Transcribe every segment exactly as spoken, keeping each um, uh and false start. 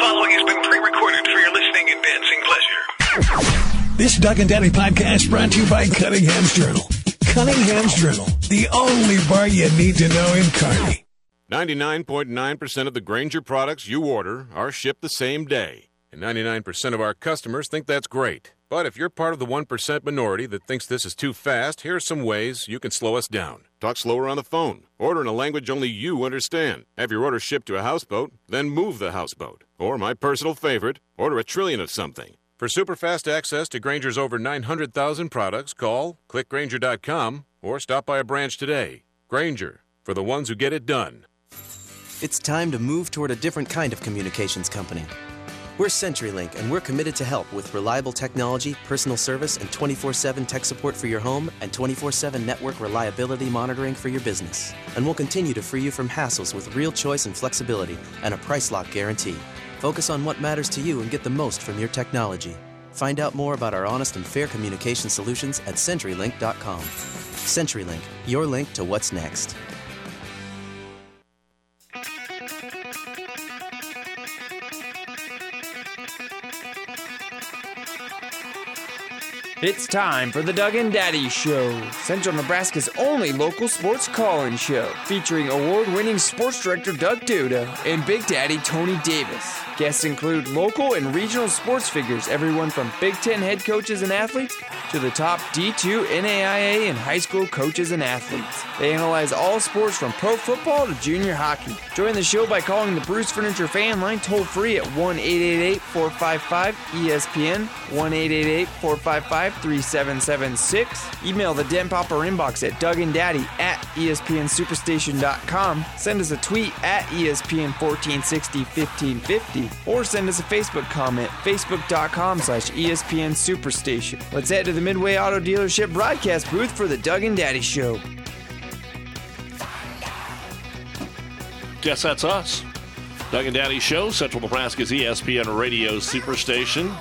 following has been pre-recorded for your listening and dancing pleasure. This Doug and Daddy podcast brought to you by Cunningham's Journal. Cunningham's Journal, the only bar you need to know in Kearney. ninety-nine point nine percent of the Grainger products you order are shipped the same day. And ninety-nine percent of our customers think that's great. But if you're part of the one percent minority that thinks this is too fast, here's some ways you can slow us down. Talk slower on the phone. Order in a language only you understand. Have your order shipped to a houseboat, then move the houseboat. Or my personal favorite, order a trillion of something. For super fast access to Grainger's over nine hundred thousand products, call, click Grainger dot com, or stop by a branch today. Grainger, for the ones who get it done. It's time to move toward a different kind of communications company. We're CenturyLink, and we're committed to help with reliable technology, personal service, and twenty-four seven tech support for your home and twenty-four seven network reliability monitoring for your business. And we'll continue to free you from hassles with real choice and flexibility and a price lock guarantee. Focus on what matters to you and get the most from your technology. Find out more about our honest and fair communication solutions at Century Link dot com. CenturyLink, your link to what's next. It's time for the Doug and Daddy Show, Central Nebraska's only local sports call-in show, featuring award-winning sports director Doug Duda and Big Daddy Tony Davis. Guests include local and regional sports figures, everyone from Big Ten head coaches and athletes to the top D two N A I A and high school coaches and athletes. They analyze all sports from pro football to junior hockey. Join the show by calling the Bruce Furniture fan line toll-free at one eight eight eight, four five five, E S P N, one eight eight eight, four five five, three seven seven six. Email the Den Popper inbox at Doug and Daddy at E S P N superstation dot com. Send us a tweet at E S P N fourteen sixty, fifteen fifty. Or send us a Facebook comment, facebook dot com slash E S P N superstation. Let's head to the Midway Auto Dealership broadcast booth for the Doug and Daddy Show. Guess that's us. Doug and Daddy Show, Central Nebraska's E S P N radio superstation.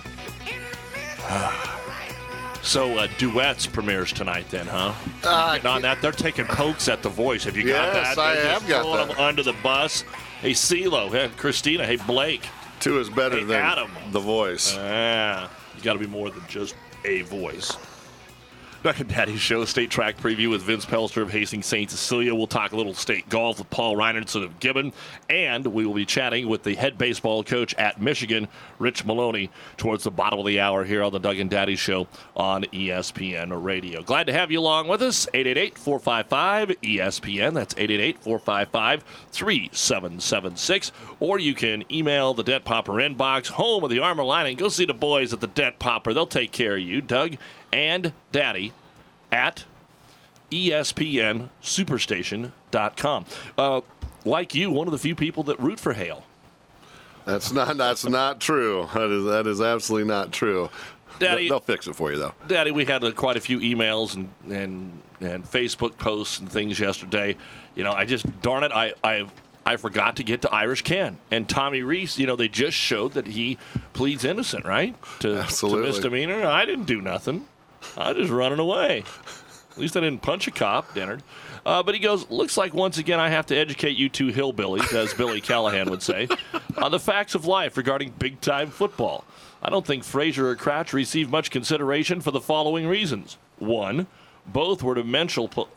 So uh, Duets premieres tonight then, huh? Uh, Getting on that, they're taking pokes at The Voice. Have you got yes, that? I They're have just got throwing that. them under the bus. Hey, CeeLo. Hey, Christina. Hey, Blake. Two is better hey, than Adam. The Voice. Ah, you got to be more than just a voice. Doug and Daddy Show, state track preview with Vince Pelster of Hastings Saint Cecilia. We'll talk a little state golf with Paul Reinertson of Gibbon. And we will be chatting with the head baseball coach at Michigan, Rich Maloney, towards the bottom of the hour here on the Doug and Daddy Show on E S P N Radio. Glad to have you along with us. eight eight eight, four five five, E S P N. That's eight eight eight, four five five, three seven seven six. Or you can email the Dent Popper inbox, home of the Armor Lining. Go see the boys at the Dent Popper. They'll take care of you, Doug and Daddy, at E S P N superstation dot com. Uh, like you, one of the few people that root for Hale. That's not that's not true. That is that is absolutely not true. Daddy, they'll fix it for you though. Daddy, we had uh, quite a few emails and, and and Facebook posts and things yesterday. You know, I just darn it, I I I forgot to get to Irish Ken and Tommy Reese. You know, they just showed that he pleads innocent, right? To, Absolutely. to misdemeanor. I didn't do nothing. I was just running away. At least I didn't punch a cop, Dennard. Uh, but he goes, looks like once again I have to educate you two hillbillies, as Billy Callahan would say, on the facts of life regarding big-time football. I don't think Frazier or Crouch received much consideration for the following reasons. One, both were dimensional pl-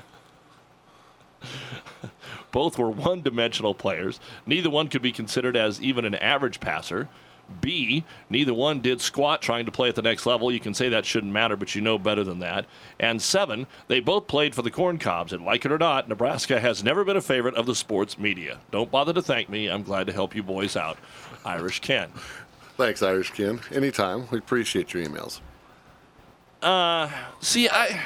both were one-dimensional players. Neither one could be considered as even an average passer. B, neither one did squat trying to play at the next level. You can say that shouldn't matter, but you know better than that. And seven, they both played for the Corn Cobs, and like it or not, Nebraska has never been a favorite of the sports media. Don't bother to thank me. I'm glad to help you boys out. Irish Ken. Thanks, Irish Ken. Anytime. We appreciate your emails. Uh, see, I,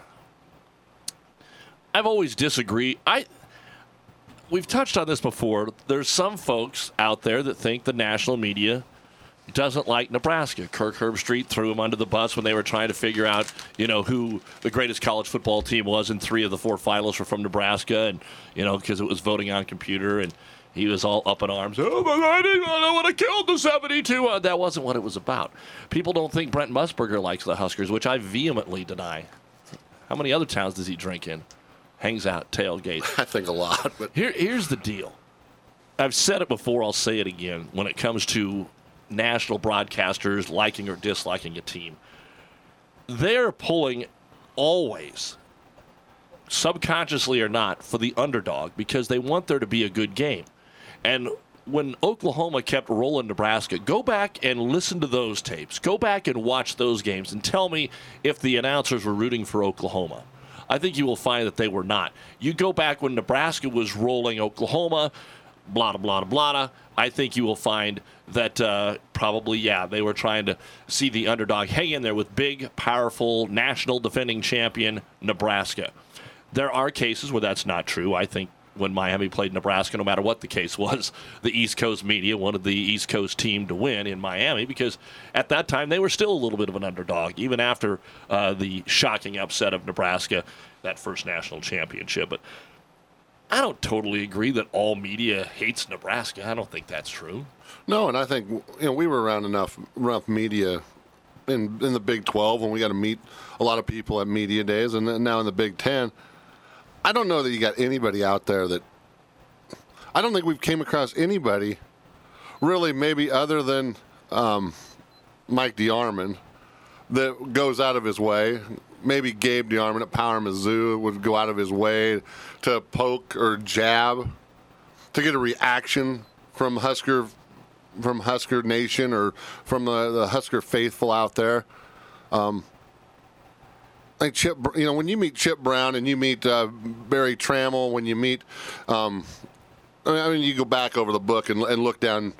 I've always disagreed. I... We've touched on this before. There's some folks out there that think the national media doesn't like Nebraska. Kirk Herbstreit threw him under the bus when they were trying to figure out, you know, who the greatest college football team was, and three of the four finalists were from Nebraska, and, you know, because it was voting on computer, and he was all up in arms. Oh, but I didn't I would have killed the seventy-two. Uh, that wasn't what it was about. People don't think Brent Musburger likes the Huskers, which I vehemently deny. How many other towns does he drink in? Hangs out, tailgate. I think a lot. But Here, here's the deal. I've said it before, I'll say it again. When it comes to national broadcasters liking or disliking a team, they're pulling always, subconsciously or not, for the underdog because they want there to be a good game. And when Oklahoma kept rolling Nebraska, go back and listen to those tapes. Go back and watch those games and tell me if the announcers were rooting for Oklahoma. I think you will find that they were not. You go back when Nebraska was rolling Oklahoma, blah, blah, blah, blah. I think you will find that uh, probably, yeah, they were trying to see the underdog hang in there with big, powerful, national defending champion Nebraska. There are cases where that's not true. I think when Miami played Nebraska, no matter what the case was, the East Coast media wanted the East Coast team to win in Miami because at that time they were still a little bit of an underdog, even after uh, the shocking upset of Nebraska, that first national championship. But I don't totally agree that all media hates Nebraska. I don't think that's true. No, and I think you know we were around enough enough media in in the Big twelve when we got to meet a lot of people at media days, and then now in the Big Ten. I don't know that you got anybody out there that I don't think we've came across anybody really, maybe other than um, Mike DeArmond, that goes out of his way. Maybe Gabe DeArmond at Power Mizzou would go out of his way to poke or jab to get a reaction from Husker from Husker Nation or from the, the Husker faithful out there. Um, Like Chip, you know, when you meet Chip Brown and you meet uh, Barry Trammell, when you meet, um, I mean, you go back over the book and, and look down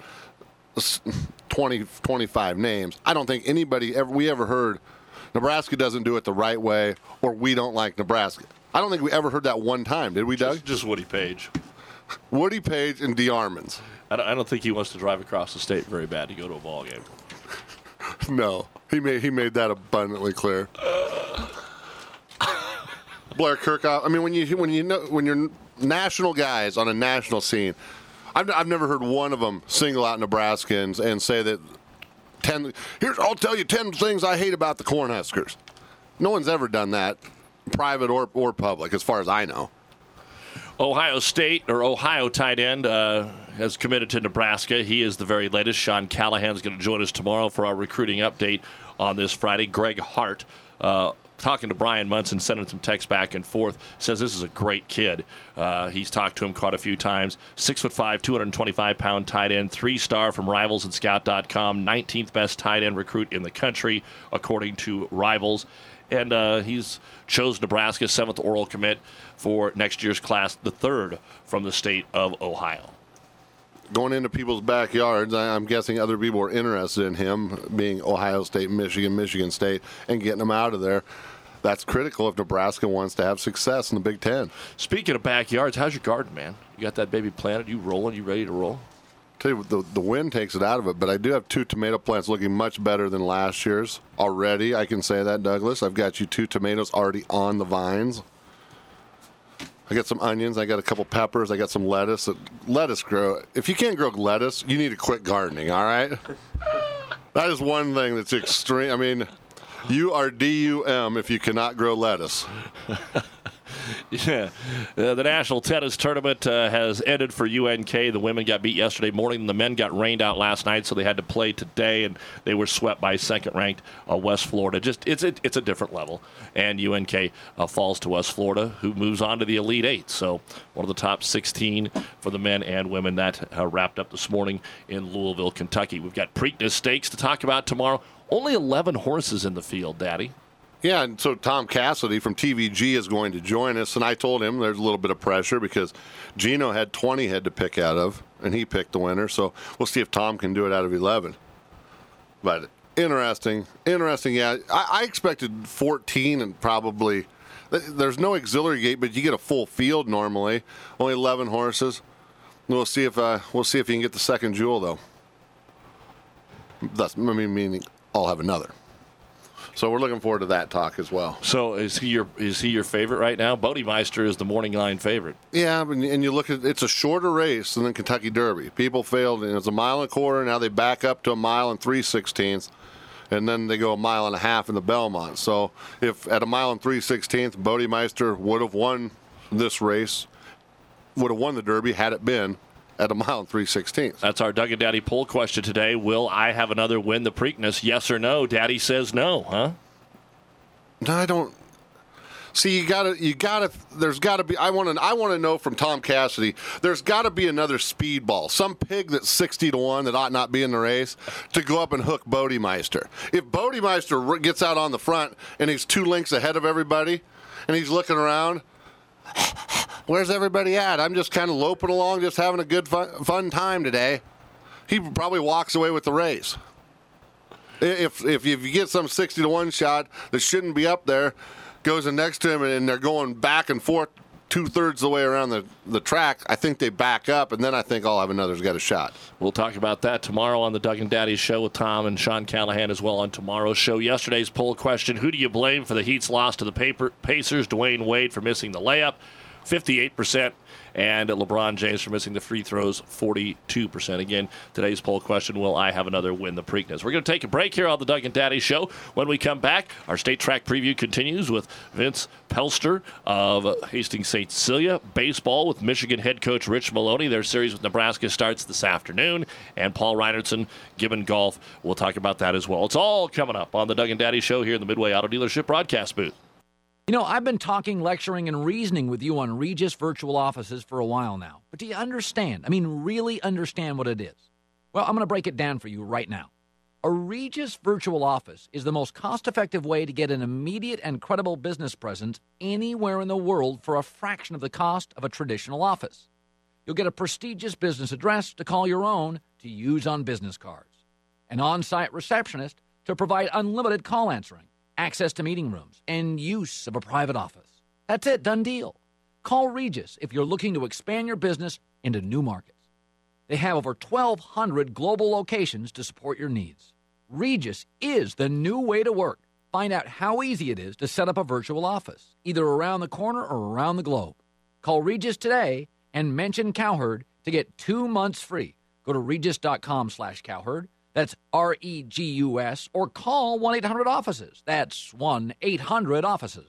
twenty, twenty-five names. I don't think anybody ever we ever heard Nebraska doesn't do it the right way or we don't like Nebraska. I don't think we ever heard that one time, did we, Doug? Just, just Woody Page. Woody Page and DeArmond's. I don't, I don't think he wants to drive across the state very bad to go to a ball game. No, he made he made that abundantly clear. Blair Kirkhoff. I mean, when you when you know when you're national guys on a national scene, I've I've never heard one of them single out Nebraskans and say that ten. Here's I'll tell you ten things I hate about the Cornhuskers. No one's ever done that, private or or public, as far as I know. Ohio State or Ohio tight end uh, has committed to Nebraska. He is the very latest. Sean Callahan is going to join us tomorrow for our recruiting update on this Friday. Greg Hart. Uh, Talking to Brian Munson, sending some texts back and forth, says this is a great kid. Uh, he's talked to him quite a few times. Six foot five, two hundred twenty-five pound tight end, three star from Rivals and Scout dot com, nineteenth best tight end recruit in the country, according to Rivals. And uh, he's chose Nebraska, seventh oral commit for next year's class, the third from the state of Ohio. Going into people's backyards, I'm guessing other people are interested in him, being Ohio State, Michigan, Michigan State, and getting him out of there. That's critical if Nebraska wants to have success in the Big Ten. Speaking of backyards, how's your garden, man? You got that baby planted? You rolling? You ready to roll? Tell you, the, the wind takes it out of it, but I do have two tomato plants looking much better than last year's already. I can say that, Douglas. I've got you two tomatoes already on the vines. I got some onions. I got a couple peppers. I got some lettuce. Lettuce grow. If you can't grow lettuce, you need to quit gardening, all right? That is one thing that's extreme. I mean, you are D U M if you cannot grow lettuce. Yeah. Uh, the National Tennis Tournament uh, has ended for U N K. The women got beat yesterday morning. The men got rained out last night, so they had to play today, and they were swept by second-ranked uh, West Florida. Just it's a, it's a different level, and U N K uh, falls to West Florida, who moves on to the Elite Eight. So one of the top sixteen for the men and women. That uh, wrapped up this morning in Louisville, Kentucky. We've got Preakness Stakes to talk about tomorrow. Only eleven horses in the field, Daddy. Yeah, and so Tom Cassidy from T V G is going to join us, and I told him there's a little bit of pressure because Gino had twenty head to pick out of, and he picked the winner, so we'll see if Tom can do it out of eleven. But interesting, interesting, yeah. I, I expected fourteen and probably, there's no auxiliary gate, but you get a full field normally, only eleven horses. We'll see if uh, we'll see if you can get the second jewel, though. That's, I mean, meaning I'll have another. So we're looking forward to that talk as well. So is he your is he your favorite right now? Bodemeister is the morning line favorite. Yeah, and, and you look at it's a shorter race than the Kentucky Derby. People failed, and it's a mile and a quarter. Now they back up to a mile and three sixteenths, and then they go a mile and a half in the Belmont. So if at a mile and three sixteenths, Bodemeister would have won this race, would have won the Derby had it been at a mile and three sixteenths. That's our Doug and Daddy poll question today. Will I have another win the Preakness? Yes or no? Daddy says no, huh? No, I don't. See, you gotta, you gotta. There's gotta be. I want to. I want to know from Tom Cassidy. There's got to be another speedball, some pig that's sixty to one that ought not be in the race, to go up and hook Bodemeister. If Bodemeister gets out on the front and he's two lengths ahead of everybody, and he's looking around, where's everybody at? I'm just kind of loping along, just having a good fun, fun time today. He probably walks away with the race. If if if you get some sixty to one shot that shouldn't be up there, goes in next to him, and they're going back and forth two-thirds of the way around the, the track, I think they back up, and then I think I'll have another's got a shot. We'll talk about that tomorrow on the Doug and Daddy Show with Tom and Sean Callahan as well on tomorrow's show. Yesterday's poll question, who do you blame for the Heat's loss to the paper, Pacers? Dwayne Wade for missing the layup, fifty-eight percent, and LeBron James for missing the free throws, forty-two percent. Again, today's poll question, will I have another win the Preakness? We're going to take a break here on the Doug and Daddy Show. When we come back, our state track preview continues with Vince Pelster of Hastings Saint Cecilia. Baseball with Michigan head coach Rich Maloney. Their series with Nebraska starts this afternoon. And Paul Reinertsen, Gibbon Golf. We'll talk about that as well. It's all coming up on the Doug and Daddy Show here in the Midway Auto Dealership broadcast booth. You know, I've been talking, lecturing, and reasoning with you on Regis Virtual Offices for a while now. But do you understand? I mean, really understand what it is? Well, I'm going to break it down for you right now. A Regis Virtual Office is the most cost-effective way to get an immediate and credible business presence anywhere in the world for a fraction of the cost of a traditional office. You'll get a prestigious business address to call your own to use on business cards, an on-site receptionist to provide unlimited call answering, access to meeting rooms, and use of a private office. That's it, done deal. Call Regis if you're looking to expand your business into new markets. They have over twelve hundred global locations to support your needs. Regis is the new way to work. Find out how easy it is to set up a virtual office, either around the corner or around the globe. Call Regis today and mention Cowherd to get two months free. Go to regis.com slash Cowherd. That's R E G U S, or call one eight hundred offices. That's one eight hundred offices.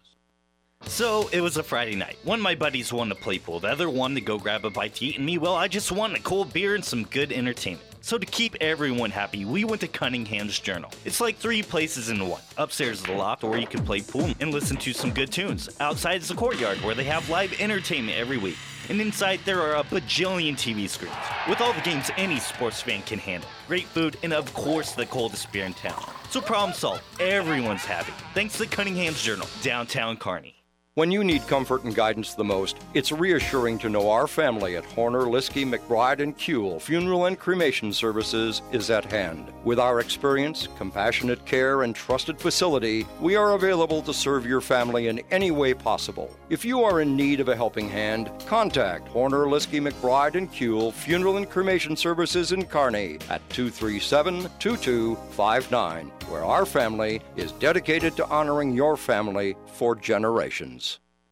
So, it was a Friday night. One of my buddies wanted to play pool, the other wanted to go grab a bite to eat, and me, well, I just wanted a cold beer and some good entertainment. So to keep everyone happy, we went to Cunningham's Journal. It's like three places in one. Upstairs is the loft, where you can play pool and listen to some good tunes. Outside is the courtyard, where they have live entertainment every week. And inside, there are a bajillion T V screens, with all the games any sports fan can handle. Great food, and of course, the coldest beer in town. So problem solved. Everyone's happy. Thanks to Cunningham's Journal, downtown Kearney. When you need comfort and guidance the most, it's reassuring to know our family at Horner, Liskey, McBride, and Kuehl Funeral and Cremation Services is at hand. With our experience, compassionate care, and trusted facility, we are available to serve your family in any way possible. If you are in need of a helping hand, contact Horner, Liskey, McBride, and Kuehl Funeral and Cremation Services in Kearney at two three seven, two two five nine, where our family is dedicated to honoring your family for generations.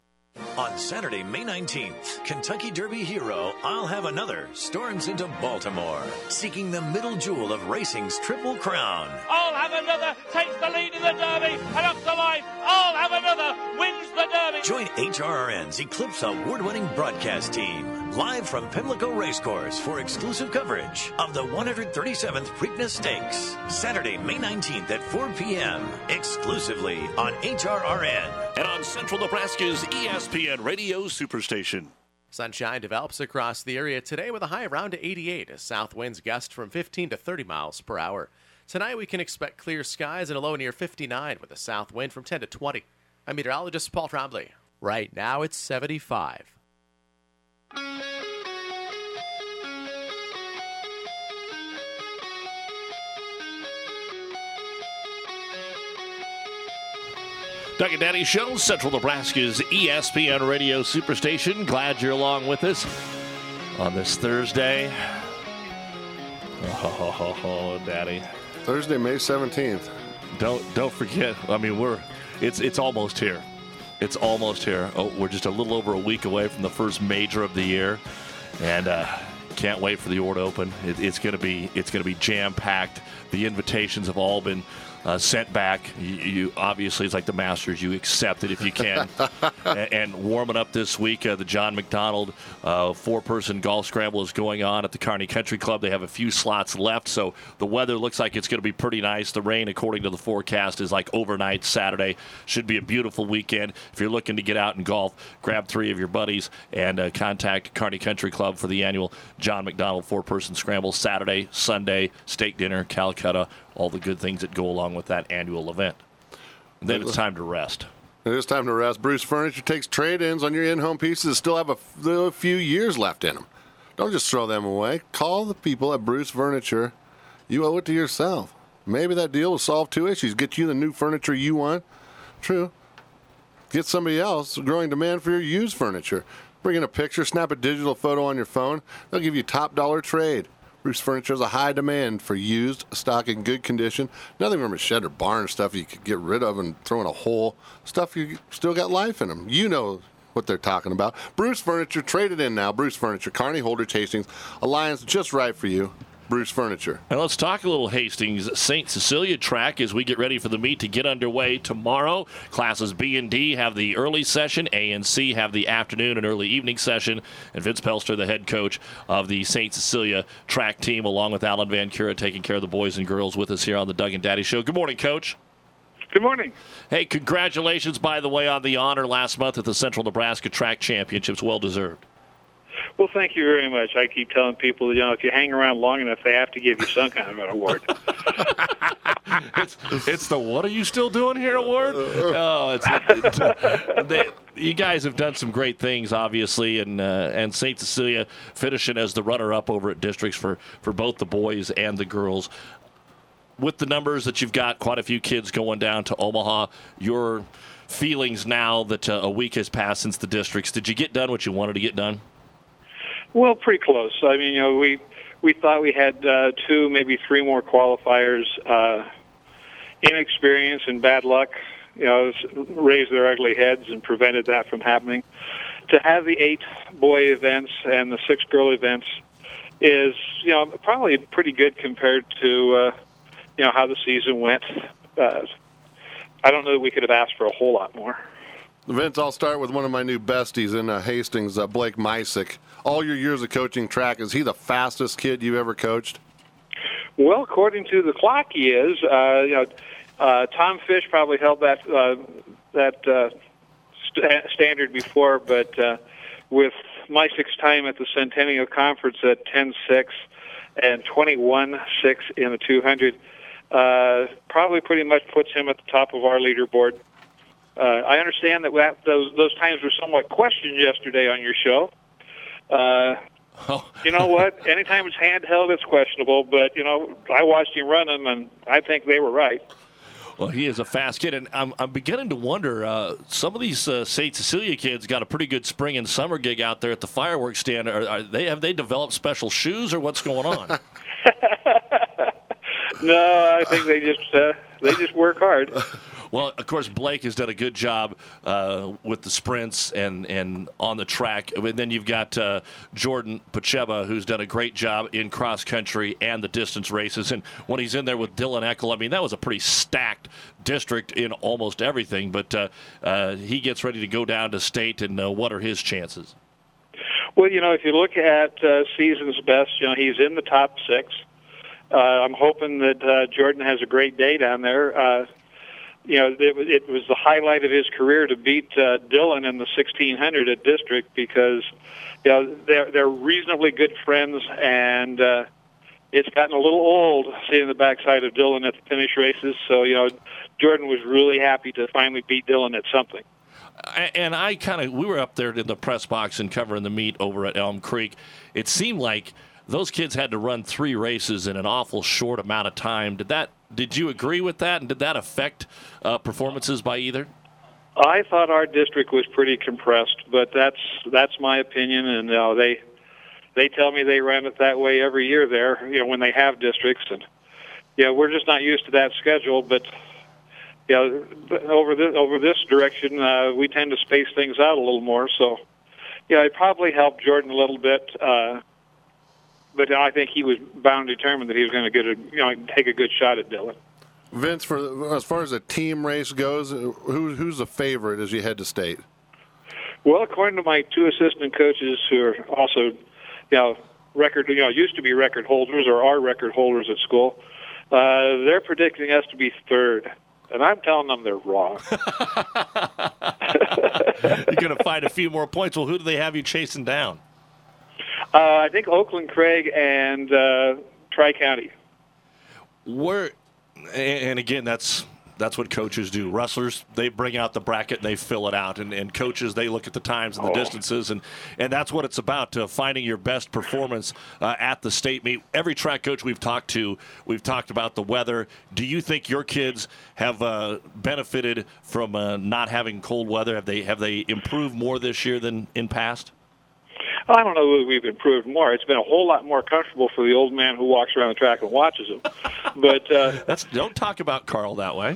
On Saturday, May nineteenth, Kentucky Derby hero I'll Have Another storms into Baltimore, seeking the middle jewel of racing's Triple Crown. I'll Have Another takes the lead in the Derby, and up to life, I'll Have Another wins the Derby. Join H R R N's Eclipse award-winning broadcast team, live from Pimlico Racecourse for exclusive coverage of the one hundred thirty-seventh Preakness Stakes, Saturday, May nineteenth at four p.m., exclusively on H R R N. And on Central Nebraska's E S P N Radio Superstation. Sunshine develops across the area today with a high around to eighty-eight as south winds gust from fifteen to thirty miles per hour. Tonight we can expect clear skies and a low near fifty-nine with a south wind from ten to twenty. I'm meteorologist Paul Trombley. Right now it's seventy-five. Doug and Daddy Show, Central Nebraska's E S P N Radio Superstation. Glad you're along with us on this Thursday. Oh, oh, oh, Daddy. Thursday, May seventeenth. Don't don't forget. I mean, we're it's it's almost here. It's almost here. Oh, we're just a little over a week away from the first major of the year, and uh, can't wait for the Ord Open. It, it's gonna be it's gonna be jam packed. The invitations have all been uh, sent back. You, you obviously, it's like the Masters. You accept it if you can. and, and warming up this week, uh, the John McDonald uh, four-person golf scramble is going on at the Kearney Country Club. They have a few slots left, so the weather looks like it's going to be pretty nice. The rain, according to the forecast, is like overnight Saturday. Should be a beautiful weekend. If you're looking to get out and golf, grab three of your buddies and uh, contact Kearney Country Club for the annual John McDonald four-person scramble Saturday, Sunday, steak dinner, Calcutta, all the good things that go along with that annual event. And then it's time to rest. It is time to rest. Bruce Furniture takes trade-ins on your in-home pieces that still have a, f- a few years left in them. Don't just throw them away. Call the people at Bruce Furniture. You owe it to yourself. Maybe that deal will solve two issues. Get you the new furniture you want. True. Get somebody else growing demand for your used furniture. Bring in a picture, snap a digital photo on your phone. They'll give you top dollar trade. Bruce Furniture has a high demand for used stock in good condition. Nothing from a shed or barn stuff you could get rid of and throw in a hole. Stuff you still got life in them. You know what they're talking about. Bruce Furniture, trade it in now. Bruce Furniture, Kearney, Holdrege, Hastings. Alliance just right for you. Bruce Furniture. And let's talk a little Hastings Saint Cecilia track as we get ready for the meet to get underway tomorrow. Classes B and D have the early session. A and C have the afternoon and early evening session. And Vince Pelster, the head coach of the Saint Cecilia track team, along with Alan Van Cura, taking care of the boys and girls with us here on the Doug and Daddy Show. Good morning, Coach. Good morning. Hey, congratulations, by the way, on the honor last month at the Central Nebraska Track Championships. Well deserved. Well, thank you very much. I keep telling people, you know, if you hang around long enough, they have to give you some kind of an award. it's, it's the "What are you still doing here" award. Oh, it's, it's uh, they, you guys have done some great things, obviously, and uh, and Saint Cecilia finishing as the runner-up over at districts for for both the boys and the girls. With the numbers that you've got, quite a few kids going down to Omaha. Your feelings now that uh, a week has passed since the districts. Did you get done what you wanted to get done? Well, pretty close. I mean, you know, we we thought we had uh, two, maybe three more qualifiers. Uh, inexperience and bad luck, you know, raised their ugly heads and prevented that from happening. To have the eight boy events and the six girl events is, you know, probably pretty good compared to, uh, you know, how the season went. Uh, I don't know that we could have asked for a whole lot more. Vince, I'll start with one of my new besties in uh, Hastings, uh, Blake Mysick. All your years of coaching track, is he the fastest kid you ever coached? Well, according to the clock, he is. Uh, you know, uh, Tom Fish probably held that uh, that uh, st- standard before, but uh, with Mysick's time at the Centennial Conference at ten six and twenty-one six in the two hundred, uh, probably pretty much puts him at the top of our leaderboard. Uh, I understand that, that those those times were somewhat questioned yesterday on your show. Uh, oh. You know what? Anytime it's handheld, it's questionable. But, you know, I watched him run them, and I think they were right. Well, he is a fast kid, and I'm, I'm beginning to wonder, uh, some of these uh, Saint Cecilia kids got a pretty good spring and summer gig out there at the fireworks stand. Are, are they Have they developed special shoes, or what's going on? No, I think they just uh, they just work hard. Well, of course, Blake has done a good job uh, with the sprints and, and on the track. And then you've got uh, Jordan Pacheva, who's done a great job in cross-country and the distance races. And when he's in there with Dylan Eckel, I mean, that was a pretty stacked district in almost everything. But uh, uh, he gets ready to go down to state, and uh, what are his chances? Well, you know, if you look at uh, season's best, you know, he's in the top six. Uh, I'm hoping that uh, Jordan has a great day down there. Uh, You know, it, it was the highlight of his career to beat uh, Dylan in the sixteen hundred at district because, you know, they're they're reasonably good friends, and uh, it's gotten a little old seeing the backside of Dylan at the finish races. So, you know, Jordan was really happy to finally beat Dylan at something. And I kind of, we were up there in the press box and covering the meet over at Elm Creek. It seemed like those kids had to run three races in an awful short amount of time. Did that? Did you agree with that, and did that affect uh, performances by either? I thought our district was pretty compressed, but that's that's my opinion, and you know, they they tell me they run it that way every year there. You know, when they have districts, and yeah, we're just not used to that schedule. But you know, over this over this direction, uh, we tend to space things out a little more. So yeah, it probably helped Jordan a little bit. Uh, But I think he was bound and determined that he was going to get a, you know, take a good shot at Dylan. Vince, for as far as a team race goes, who, who's the favorite as you head to state? Well, according to my two assistant coaches, who are also, you know, record, you know, used to be record holders or are record holders at school, uh, they're predicting us to be third, and I'm telling them they're wrong. You're going to find a few more points. Well, who do they have you chasing down? Uh, I think Oakland Craig and uh, Tri-County. Where, and again, that's that's what coaches do. Wrestlers, they bring out the bracket and they fill it out, and, and coaches, they look at the times and the Oh. distances, and, and that's what it's about, uh, finding your best performance uh, at the state meet. Every track coach we've talked to, we've talked about the weather. Do you think your kids have uh, benefited from uh, not having cold weather? Have they have they improved more this year than in past? I don't know whether we've improved more. It's been a whole lot more comfortable for the old man who walks around the track and watches them. But uh, That's don't talk about Carl that way.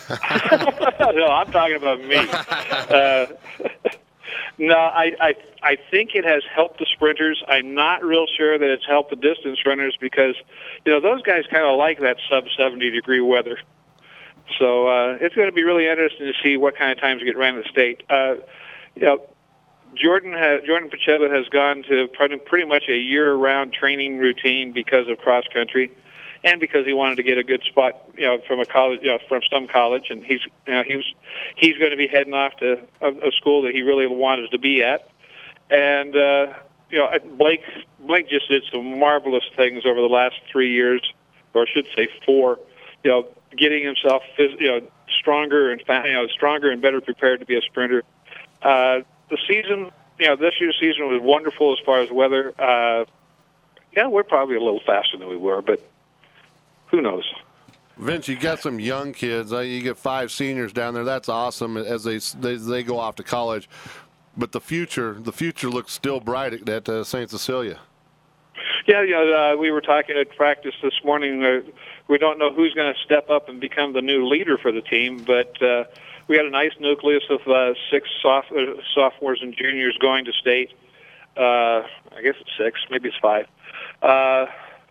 no, I'm talking about me. Uh, no, I, I I think it has helped the sprinters. I'm not real sure that it's helped the distance runners because, you know, those guys kind of like that sub seventy degree weather. So uh, it's going to be really interesting to see what kind of times get ran in the state. Uh, you know, Jordan has, Jordan Pacheva has gone to pretty, pretty much a year-round training routine because of cross country, and because he wanted to get a good spot, you know, from a college, you know, from some college, and he's, you know, he was, he's going to be heading off to a, a school that he really wanted to be at, and uh, you know, Blake Blake just did some marvelous things over the last three years, or I should say four, you know, getting himself, you know, stronger and you know, stronger and better prepared to be a sprinter. Uh, The season, you know, this year's season was wonderful as far as weather. Uh, yeah, we're probably a little faster than we were, but who knows? Vince, you got some young kids. Uh, you get five seniors down there. That's awesome as they they, they go off to college. But the future, the future looks still bright at, at uh, Saint Cecilia. Yeah, you know, uh, we were talking at practice this morning. Uh, we don't know who's going to step up and become the new leader for the team, but uh, we had a nice nucleus of uh, six soph- uh, sophomores and juniors going to state. Uh, I guess it's six, maybe it's five. Uh,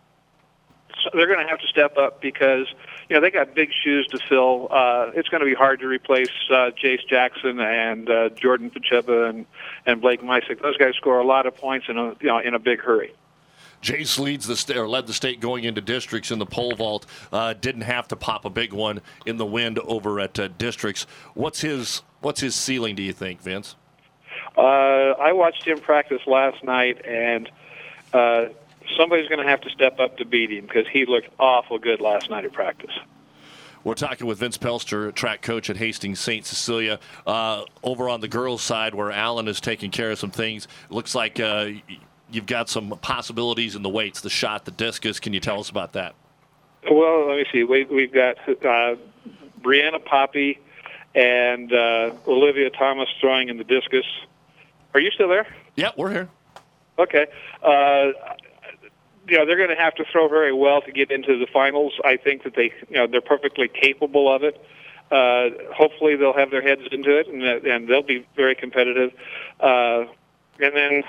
so they're going to have to step up because, you know, they got big shoes to fill. Uh, it's going to be hard to replace uh, Jace Jackson and uh, Jordan Pacheva and, and Blake Mysick. Those guys score a lot of points in a, you know, in a big hurry. Jace leads the st- or led the state going into districts in the pole vault. Uh, didn't have to pop a big one in the wind over at uh, districts. What's his What's his ceiling? Do you think, Vince? Uh, I watched him practice last night, and uh, somebody's going to have to step up to beat him because he looked awful good last night at practice. We're talking with Vince Pelster, track coach at Hastings Saint Cecilia. Uh, over on the girls' side, where Alan is taking care of some things, it looks like. Uh, You've got some possibilities in the weights, the shot, the discus. Can you tell us about that? Well, let me see. We, we've got uh, Brianna Poppy and uh, Olivia Thomas throwing in the discus. Are you still there? Yeah, we're here. Okay. Uh, you know, they're going to have to throw very well to get into the finals. I think that they, you know, they're perfectly capable of it. Uh, hopefully, they'll have their heads into it, and, and they'll be very competitive. Uh, and then.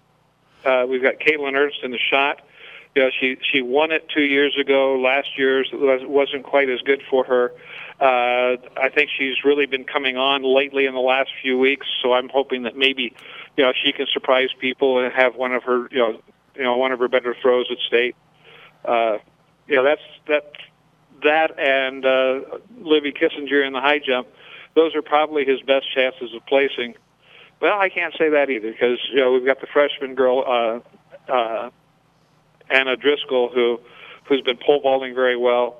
Uh, we've got Caitlin Ernst in the shot. You know, she she won it two years ago. Last year's wasn't quite as good for her. Uh, I think she's really been coming on lately in the last few weeks. So I'm hoping that maybe, you know, she can surprise people and have one of her, you know, you know, one of her better throws at state. Uh, you know, that's that that and uh, Libby Kissinger in the high jump. Those are probably his best chances of placing. Well, I can't say that either because, you know, we've got the freshman girl, uh, uh, Anna Driscoll, who, who's been pole vaulting very well.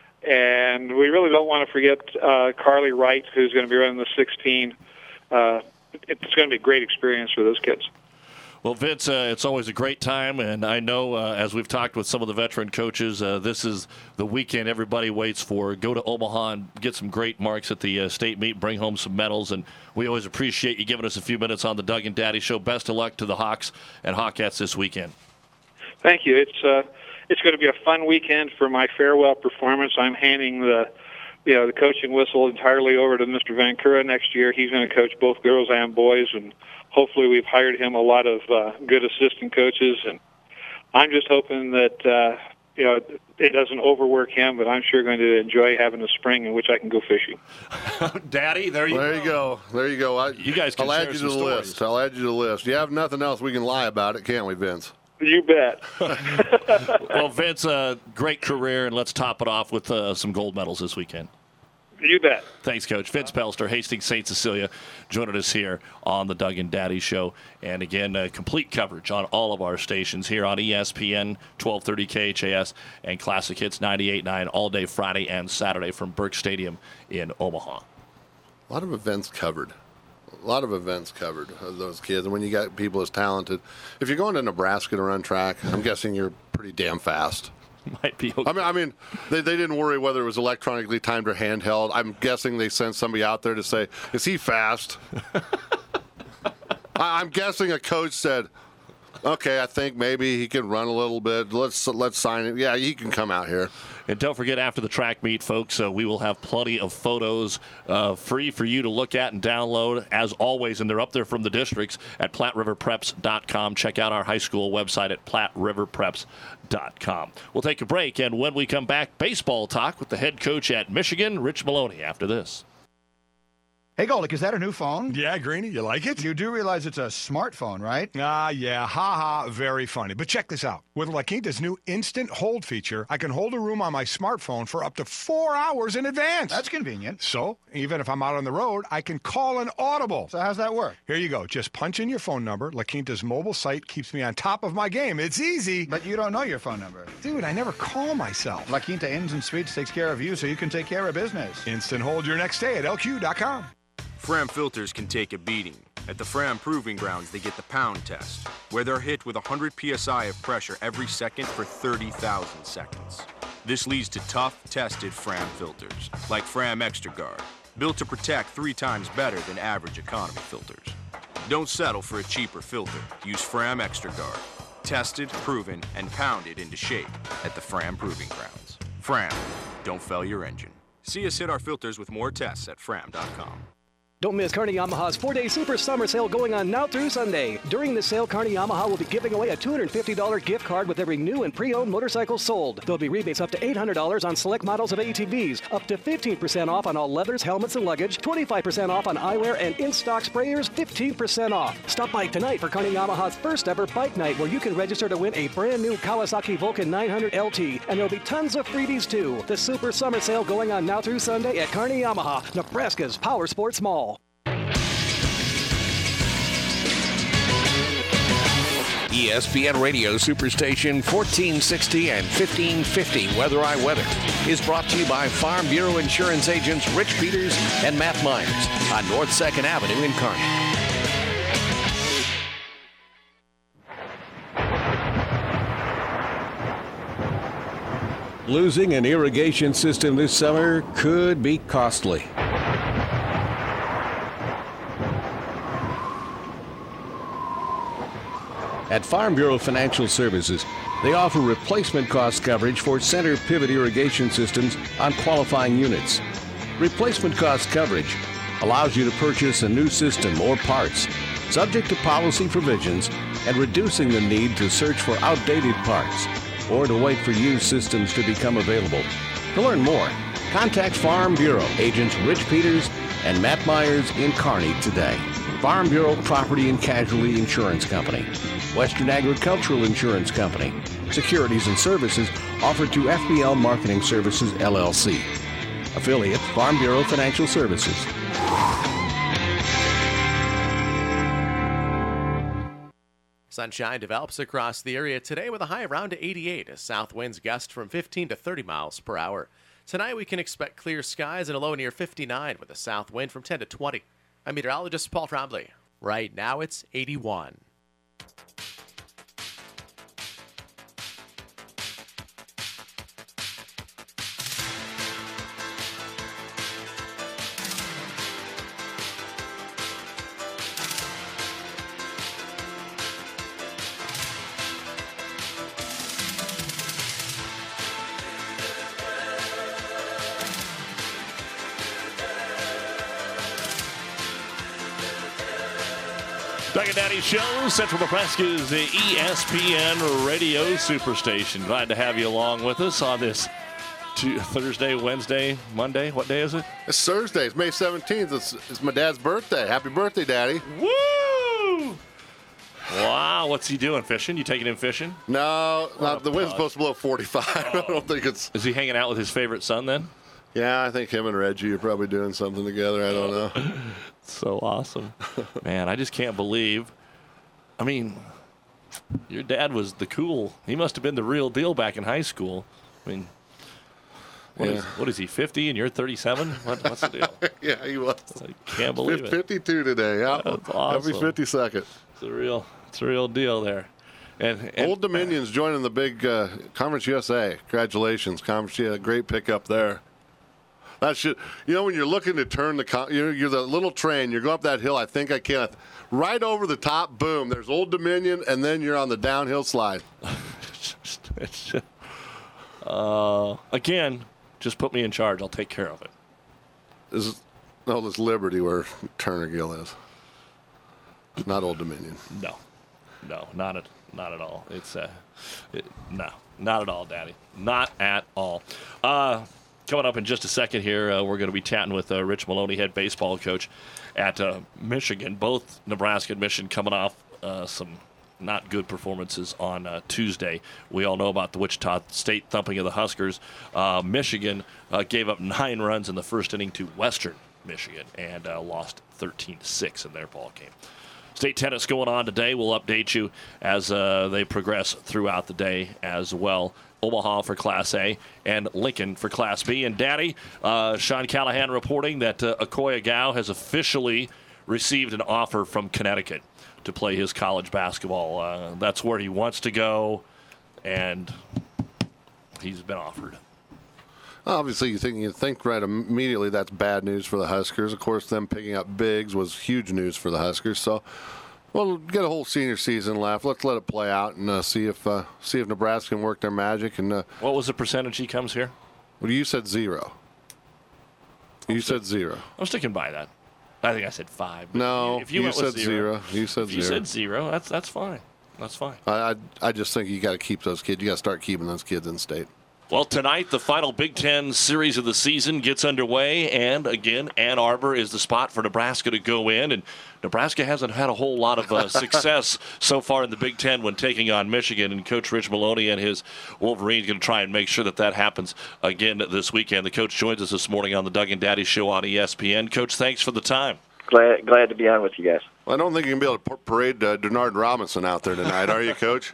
And we really don't want to forget uh, Carly Wright, who's going to be running the sixteen. Uh, it's going to be a great experience for those kids. Well, Vince, uh, it's always a great time, and I know uh, as we've talked with some of the veteran coaches, uh, this is the weekend everybody waits for. Go to Omaha and get some great marks at the uh, state meet, bring home some medals, and we always appreciate you giving us a few minutes on the Doug and Daddy Show. Best of luck to the Hawks and Hawkettes this weekend. Thank you. It's uh, it's going to be a fun weekend for my farewell performance. I'm handing the you know the coaching whistle entirely over to Mister Vancouver next year. He's going to coach both girls and boys, and hopefully we've hired him a lot of uh, good assistant coaches, and I'm just hoping that uh, you know, it doesn't overwork him, but I'm sure going to enjoy having a spring in which I can go fishing. Daddy, there you there go. you go. There you go. I, You guys can I'll share add you to some the stories. list. I'll add you to the list. You have nothing else we can lie about it, can't we, Vince? You bet. Well, Vince, uh, great career, and let's top it off with uh, some gold medals this weekend. You bet. Thanks, Coach. Vince Pelster, Hastings Saint Cecilia, joining us here on the Doug and Daddy Show. And again, uh, complete coverage on all of our stations here on E S P N, twelve thirty K H A S, and Classic Hits ninety-eight point nine all day Friday and Saturday from Burke Stadium in Omaha. A lot of events covered. A lot of events covered of those kids. And when you got people as talented, if you're going to Nebraska to run track, I'm guessing you're pretty damn fast. Might be okay. I mean, I mean, they, they didn't worry whether it was electronically timed or handheld. I'm guessing they sent somebody out there to say, "Is he fast?" I, I'm guessing a coach said, "Okay, I think maybe he can run a little bit. Let's let's sign it. Yeah, he can come out here." And don't forget, after the track meet, folks, uh, we will have plenty of photos uh, free for you to look at and download, as always, and they're up there from the districts at platte river preps dot com. Check out our high school website at platte river preps dot com. We'll take a break, and when we come back, baseball talk with the head coach at Michigan, Rich Maloney, after this. Hey, Goldick, is that a new phone? Yeah, Greeny, you like it? You do realize it's a smartphone, right? Ah, yeah, ha-ha, very funny. But check this out. With La Quinta's new Instant Hold feature, I can hold a room on my smartphone for up to four hours in advance. That's convenient. So, even if I'm out on the road, I can call an audible. So how's that work? Here you go. Just punch in your phone number. La Quinta's mobile site keeps me on top of my game. It's easy. But you don't know your phone number. Dude, I never call myself. La Quinta Inns and Suites takes care of you so you can take care of business. Instant Hold your next stay at L Q dot com. Fram filters can take a beating. At the Fram Proving Grounds, they get the pound test, where they're hit with one hundred P S I of pressure every second for thirty thousand seconds. This leads to tough, tested Fram filters, like Fram Extra Guard, built to protect three times better than average economy filters. Don't settle for a cheaper filter. Use Fram Extra Guard. Tested, proven, and pounded into shape at the Fram Proving Grounds. Fram, don't fail your engine. See us hit our filters with more tests at fram dot com. Don't miss Kearney Yamaha's four-day Super Summer Sale going on now through Sunday. During the sale, Kearney Yamaha will be giving away a two hundred fifty dollars gift card with every new and pre-owned motorcycle sold. There'll be rebates up to eight hundred dollars on select models of A T Vs, up to fifteen percent off on all leathers, helmets, and luggage, twenty-five percent off on eyewear, and in-stock sprayers, fifteen percent off. Stop by tonight for Kearney Yamaha's first ever bike night, where you can register to win a brand new Kawasaki Vulcan nine hundred L T, and there'll be tons of freebies too. The Super Summer Sale going on now through Sunday at Kearney Yamaha, Nebraska's Power Sports Mall. E S P N Radio Superstation fourteen sixty and fifteen fifty Weather I Weather is brought to you by Farm Bureau Insurance agents Rich Peters and Matt Myers on North second Avenue in Kearney. Losing an irrigation system this summer could be costly. At Farm Bureau Financial Services, they offer replacement cost coverage for center pivot irrigation systems on qualifying units. Replacement cost coverage allows you to purchase a new system or parts, subject to policy provisions, and reducing the need to search for outdated parts or to wait for used systems to become available. To learn more, contact Farm Bureau agents Rich Peters and Matt Myers in Kearney today. Farm Bureau Property and Casualty Insurance Company. Western Agricultural Insurance Company. Securities and services offered to F B L Marketing Services, L L C. Affiliate, Farm Bureau Financial Services. Sunshine develops across the area today with a high around to eighty-eight as south winds gust from fifteen to thirty miles per hour. Tonight we can expect clear skies and a low near fifty-nine with a south wind from ten to twenty. I'm meteorologist Paul Trombley. Right now it's eighty-one. Doug and Daddy Show, Central Nebraska's E S P N Radio Superstation. Glad to have you along with us on this t- Thursday, Wednesday, Monday. What day is it? It's Thursday. It's May seventeenth. It's, it's my dad's birthday. Happy birthday, Daddy. Woo! Wow, what's he doing? Fishing? You taking him fishing? No, Oh, not, the wind's God. supposed to blow forty-five. Oh. I don't think it's... Is he hanging out with his favorite son then? Yeah, I think him and Reggie are probably doing something together. I don't know. So awesome. Man, I just can't believe. I mean, your dad was the cool. He must have been the real deal back in high school. I mean, what, Yeah. is, what is he, fifty and you're thirty-seven? What, what's the deal? Yeah, he was. I can't believe it. fifty-two today. Yeah. That's awesome. Every fifty-second. It's a real, it's a real deal there. And, and Old Dominion's joining the big uh, Conference U S A. Congratulations, Conference. Yeah, great pickup there. That should, you know, when you're looking to turn the, con- you're, you're the little train. You're going up that hill. I think I can. Right over the top, boom. There's Old Dominion, and then you're on the downhill slide. it's just, it's just, uh, again, just put me in charge. I'll take care of it. This is, no, this Liberty where Turner Gill is. Not Old Dominion. No, no, not at, not at all. It's, uh, it, no, not at all, Daddy. Not at all. Uh, Coming up in just a second here, uh, we're going to be chatting with uh, Rich Maloney, head baseball coach at uh, Michigan. Both Nebraska and Michigan coming off uh, some not good performances on uh, Tuesday. We all know about the Wichita State thumping of the Huskers. Uh, Michigan uh, gave up nine runs in the first inning to Western Michigan and uh, lost thirteen to six in their ball game. State tennis going on today. We'll update you as uh, they progress throughout the day as well. Omaha for Class A and Lincoln for Class B. And Daddy, uh, Sean Callahan reporting that uh, Akoya Gao has officially received an offer from Connecticut to play his college basketball. Uh, that's where he wants to go, and he's been offered. Obviously, you think you think right immediately that's bad news for the Huskers. Of course, them picking up Biggs was huge news for the Huskers. So, well, get a whole senior season left. Let's let it play out and uh, see if uh, see if Nebraska can work their magic. And uh, what was the percentage he comes here? Well, you said zero. You said zero. I'm sticking by that. I think I said five. No, if you, you went said with zero, zero. You said if you zero. said zero. That's that's fine. That's fine. I I, I just think you got to keep those kids. You got to start keeping those kids in state. Well, tonight, the final Big Ten series of the season gets underway, and again, Ann Arbor is the spot for Nebraska to go in, and Nebraska hasn't had a whole lot of uh, success so far in the Big Ten when taking on Michigan, and Coach Rich Maloney and his Wolverines going to try and make sure that that happens again this weekend. The coach joins us this morning on the Doug and Daddy Show on E S P N. Coach, thanks for the time. Glad glad to be on with you guys. Well, I don't think you can be able to parade uh, Denard Robinson out there tonight, are you, Coach?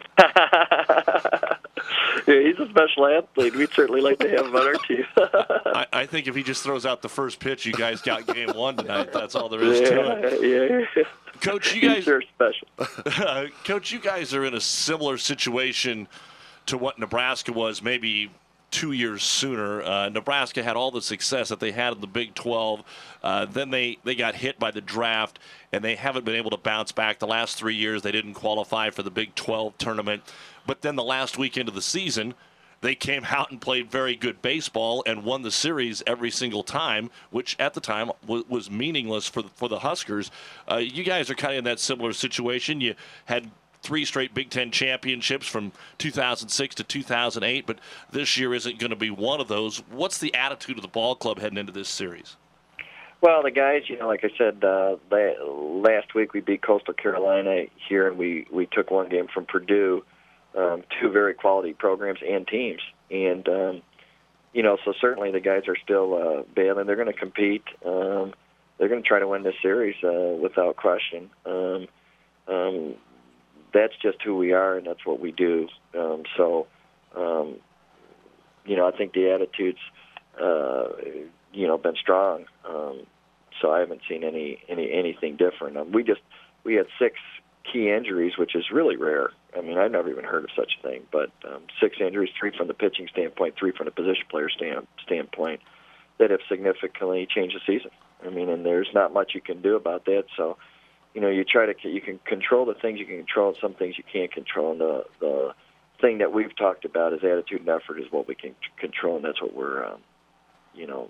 Yeah, he's a special athlete. We'd certainly like to have him on our team. I, I think if he just throws out the first pitch, you guys got game one tonight. That's all there is yeah, to it. Yeah. Coach, you guys he's sure special. Coach, you guys are in a similar situation to what Nebraska was maybe two years sooner. Uh, Nebraska had all the success that they had in the Big twelve. Uh, then they, they got hit by the draft, and they haven't been able to bounce back. The last three years, they didn't qualify for the Big twelve tournament. But then the last weekend of the season, they came out and played very good baseball and won the series every single time, which at the time w- was meaningless for the, for the Huskers. Uh, you guys are kind of in that similar situation. You had three straight Big Ten championships from two thousand six to two thousand eight, but this year isn't going to be one of those. What's the attitude of the ball club heading into this series? Well, the guys, you know, like I said, uh, last week we beat Coastal Carolina here, and we, we took one game from Purdue. Um, two very quality programs and teams. And, um, you know, so certainly the guys are still uh, battling. They're going to compete. Um, they're going to try to win this series uh, without question. Um, um, that's just who we are, and that's what we do. Um, so, um, you know, I think the attitude's, uh, you know, been strong. Um, so I haven't seen any, any anything different. Um, we just we had six key injuries, which is really rare. I mean, I've never even heard of such a thing. But um, six injuries, three from the pitching standpoint, three from the position player stand, standpoint, that have significantly changed the season. I mean, and there's not much you can do about that. So, you know, you try to you can control the things you can control, and some things you can't control. And the the thing that we've talked about is attitude and effort is what we can control, and that's what we're, um, you know,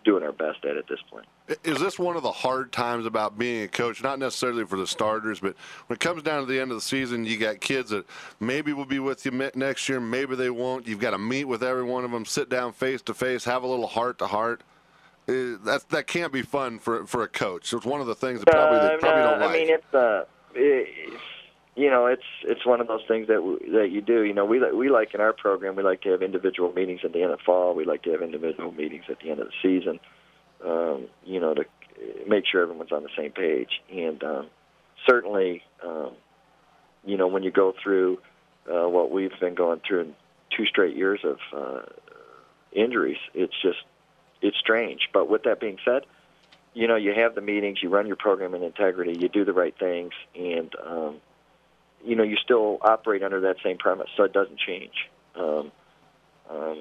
doing our best at at this point. Is this one of the hard times about being a coach? Not necessarily for the starters, but when it comes down to the end of the season, you got kids that maybe will be with you next year, maybe they won't. You've got to meet with every one of them, sit down face to face, have a little heart to heart. That that can't be fun for for a coach. So it's one of the things that probably uh, they probably no, don't like. I mean, it's uh, it, you know, it's it's one of those things that we, that you do. You know, we we like in our program, we like to have individual meetings at the end of fall. We like to have individual meetings at the end of the season. Um, you know, to make sure everyone's on the same page. And um, certainly, um, you know, when you go through uh, what we've been going through in two straight years of uh, injuries, it's just it's strange. But with that being said, you know, you have the meetings, you run your program in integrity, you do the right things, and um, you know, you still operate under that same premise, so it doesn't change. Um, um,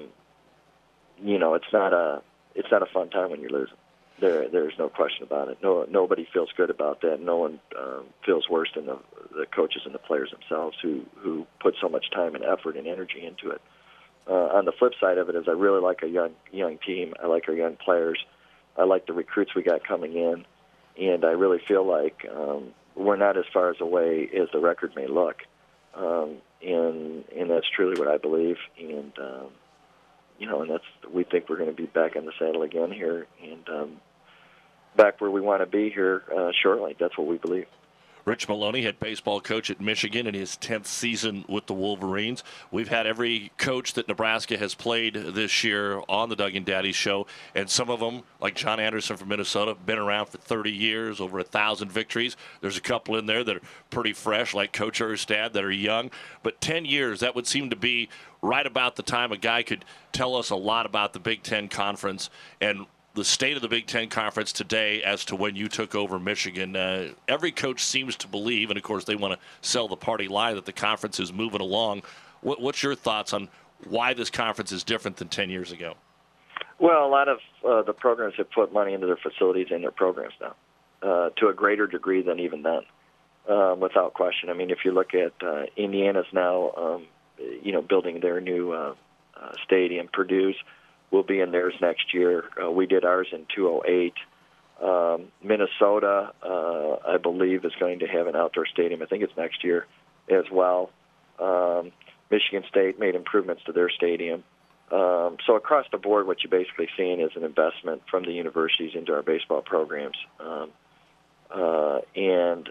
you know, it's not a it's not a fun time when you're losing. There, there's no question about it. No, nobody feels good about that. No one um, feels worse than the, the coaches and the players themselves, who who put so much time and effort and energy into it. Uh, on the flip side of it is, I really like a young young team. I like our young players. I like the recruits we got coming in, and I really feel like um, we're not as far as away as the record may look, um, and and that's truly what I believe. And um, you know, and that's we think we're going to be back in the saddle again here, and um, back where we want to be here uh, shortly. That's what we believe. Rich Maloney, head baseball coach at Michigan in his tenth season with the Wolverines. We've had every coach that Nebraska has played this year on the Doug and Daddy show, and some of them, like John Anderson from Minnesota, have been around for thirty years, over a thousand victories. There's a couple in there that are pretty fresh, like Coach Erstad, that are young. But ten years, that would seem to be right about the time a guy could tell us a lot about the Big Ten Conference and the state of the Big Ten Conference today as to when you took over Michigan. Uh, every coach seems to believe, and of course they want to sell the party lie, that the conference is moving along. What, what's your thoughts on why this conference is different than ten years ago? Well, a lot of uh, the programs have put money into their facilities and their programs now, uh, to a greater degree than even then, um, without question. I mean, if you look at uh, Indiana's now, um, you know, building their new uh, uh, stadium, Purdue's will be in theirs next year. Uh, we did ours in two thousand eight. Um, Minnesota, uh, I believe, is going to have an outdoor stadium. I think it's next year as well. Um, Michigan State made improvements to their stadium. Um, so across the board, what you're basically seeing is an investment from the universities into our baseball programs, um, uh, and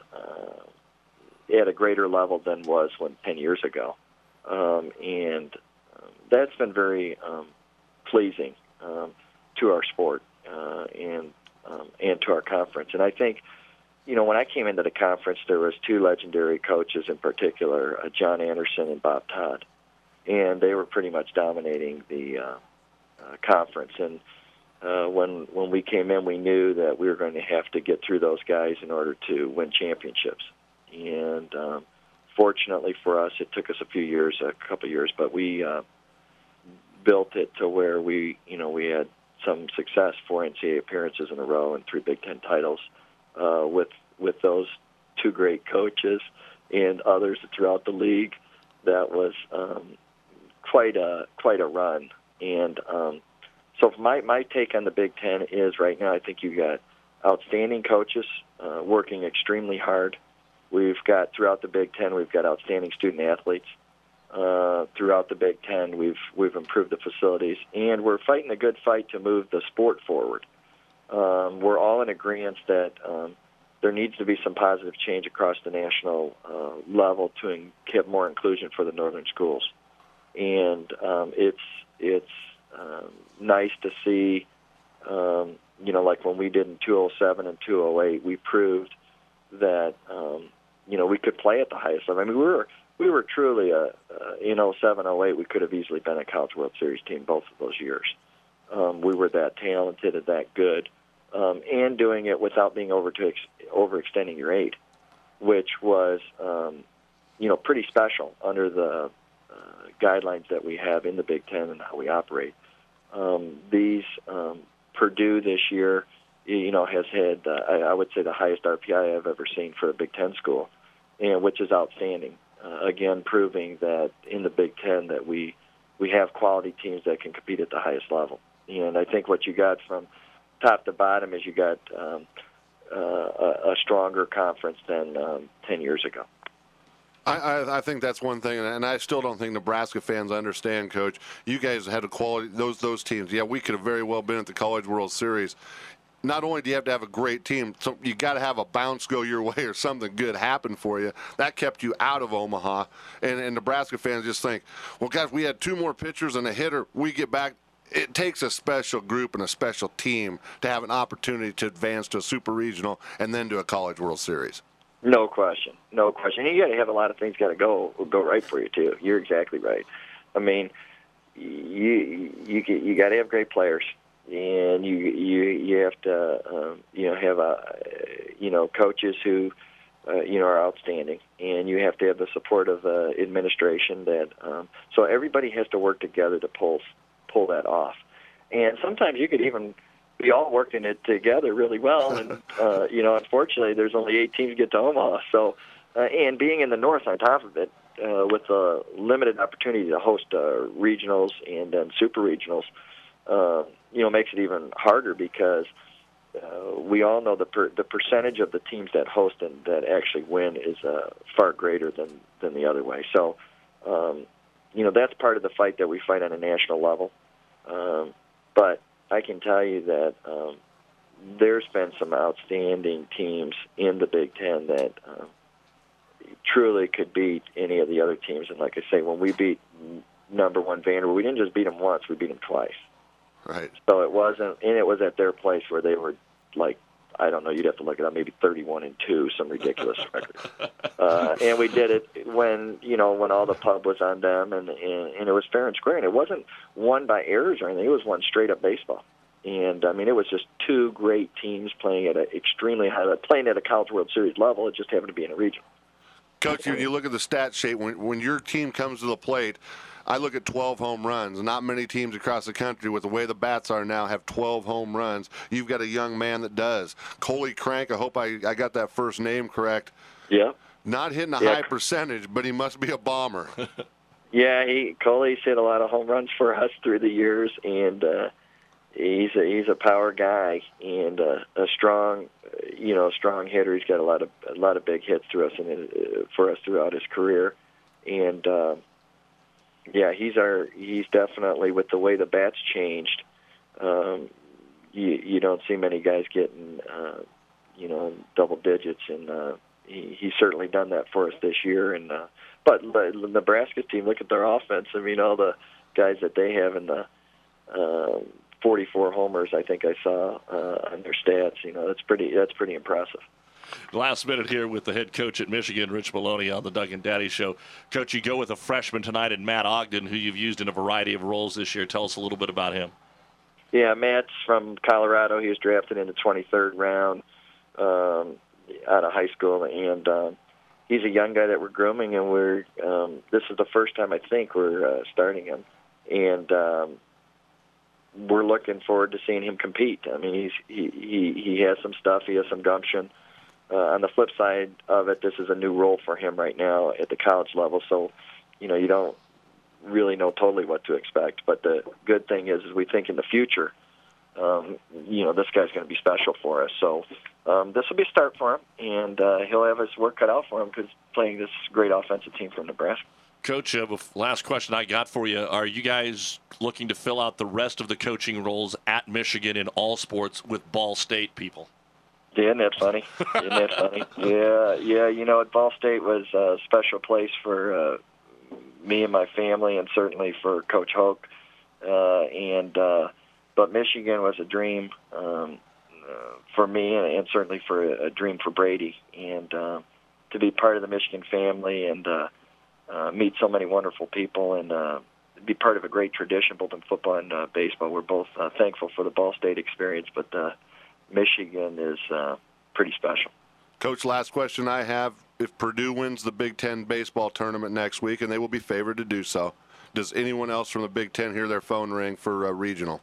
uh, at a greater level than was when ten years ago. Um, and um, that's been very um, pleasing um, to our sport uh, and um, and to our conference. And I think, you know, when I came into the conference, there was two legendary coaches in particular, uh, John Anderson and Bob Todd, and they were pretty much dominating the uh, uh, conference. And uh, when when we came in, we knew that we were going to have to get through those guys in order to win championships. And um, fortunately for us, it took us a few years, a couple of years, but we uh, built it to where we, you know, we had some success, four N C double A appearances in a row and three Big Ten titles uh, with with those two great coaches and others throughout the league. That was um, quite a quite a run. And um, so my my take on the Big Ten is right now I think you've got outstanding coaches uh, working extremely hard. We've got throughout the Big Ten we've got outstanding student athletes. Uh, throughout the Big Ten, we've we've improved the facilities, and we're fighting a good fight to move the sport forward. Um, we're all in agreement that um, there needs to be some positive change across the national uh, level to in- get more inclusion for the northern schools, and um, it's it's um, nice to see. Um, you know, like when we did in two thousand seven and two thousand eight, we proved that um, you know we could play at the highest level. I mean, we were. We were truly, a, uh, in oh seven, oh eight, we could have easily been a College World Series team both of those years. Um, we were that talented and that good, um, and doing it without being over to ex- overextending your aid, which was, um, you know, pretty special under the uh, guidelines that we have in the Big Ten and how we operate. Um, these, um, Purdue this year, you know, has had, uh, I, I would say, the highest R P I I've ever seen for a Big Ten school, and which is outstanding. Uh, again, proving that in the Big Ten that we we have quality teams that can compete at the highest level. And I think what you got from top to bottom, is you got um, uh, a, a stronger conference than um, ten years ago. I, I, I think that's one thing, and I still don't think Nebraska fans understand, Coach. You guys had a quality, those those teams. Yeah, we could have very well been at the College World Series. Not only do you have to have a great team, so you got to have a bounce go your way or something good happen for you. That kept you out of Omaha, and, and Nebraska fans just think, well, guys, we had two more pitchers and a hitter. We get back. It takes a special group and a special team to have an opportunity to advance to a super regional and then to a College World Series. No question, no question. You got to have a lot of things got to go go right for you too. You're exactly right. I mean, you you you got to have great players, and you you you have to um, you know have a you know coaches who uh, you know are outstanding, and you have to have the support of uh, administration that um, so everybody has to work together to pull pull that off. And sometimes you could even be all working it together really well, and uh, you know, unfortunately, there's only eight teams get to Omaha. So, uh, and being in the north on top of it, uh, with a limited opportunity to host uh, regionals and then super regionals, uh, you know, makes it even harder because uh, we all know the per- the percentage of the teams that host and that actually win is uh, far greater than than the other way. So, um, you know, that's part of the fight that we fight on a national level, um, but I can tell you that um, there's been some outstanding teams in the Big Ten that um, truly could beat any of the other teams. And like I say, when we beat number one Vanderbilt, we didn't just beat them once; we beat them twice. Right. So it wasn't, and it was at their place where they were like, I don't know, you'd have to look it up, maybe thirty-one and two, some ridiculous record. Uh, and we did it when, you know, when all the pub was on them, and, and, and it was fair and square. And it wasn't won by errors or anything. It was won straight up baseball. And, I mean, it was just two great teams playing at an extremely high level, playing at a College World Series level. It just happened to be in a region. Coach, when you look at the stat sheet, when, when your team comes to the plate, I look at twelve home runs. Not many teams across the country, with the way the bats are now, have twelve home runs. You've got a young man that does. Coley Crank, I hope I, I got that first name correct. Yeah. Not hitting a yeah. high percentage, but he must be a bomber. yeah, he Coley's hit a lot of home runs for us through the years, and uh, he's a, he's a power guy and uh, a strong, you know, strong hitter. He's got a lot of a lot of big hits through us and uh, for us throughout his career, and. Uh, Yeah, he's our. He's definitely, with the way the bats changed. Um, you you don't see many guys getting, uh, you know, double digits, and uh, he he's certainly done that for us this year. And uh, but the Nebraska's team, look at their offense. I mean, all the guys that they have in the uh, forty-four homers, I think I saw uh, on their stats. You know, that's pretty. That's pretty impressive. Last minute here with the head coach at Michigan, Rich Maloney, on the Doug and Daddy Show. Coach, you go with a freshman tonight in Matt Ogden, who you've used in a variety of roles this year. Tell us a little bit about him. Yeah, Matt's from Colorado. He was drafted in the twenty-third round um, out of high school, and um, he's a young guy that we're grooming, and we're um, this is the first time I think we're uh, starting him, and um, we're looking forward to seeing him compete. I mean, he's he he, he has some stuff. He has some gumption. Uh, on the flip side of it, this is a new role for him right now at the college level, so you know you don't really know totally what to expect. But the good thing is, is we think in the future, um, you know, this guy's going to be special for us. So um, this will be a start for him, and uh, he'll have his work cut out for him because playing this great offensive team from Nebraska. Coach, uh, last question I got for you. Are you guys looking to fill out the rest of the coaching roles at Michigan in all sports with Ball State people? Yeah, isn't that funny? Isn't that funny? Yeah, yeah. You know, Ball State was a special place for uh, me and my family, and certainly for Coach Hoke. Uh, and uh, but Michigan was a dream um, uh, for me, and, and certainly for a, a dream for Brady. And uh, to be part of the Michigan family and uh, uh, meet so many wonderful people, and uh, be part of a great tradition, both in football and uh, baseball. We're both uh, thankful for the Ball State experience, but. Uh, Michigan is uh, pretty special. Coach, last question I have. If Purdue wins the Big Ten baseball tournament next week, and they will be favored to do so, does anyone else from the Big Ten hear their phone ring for uh, regional?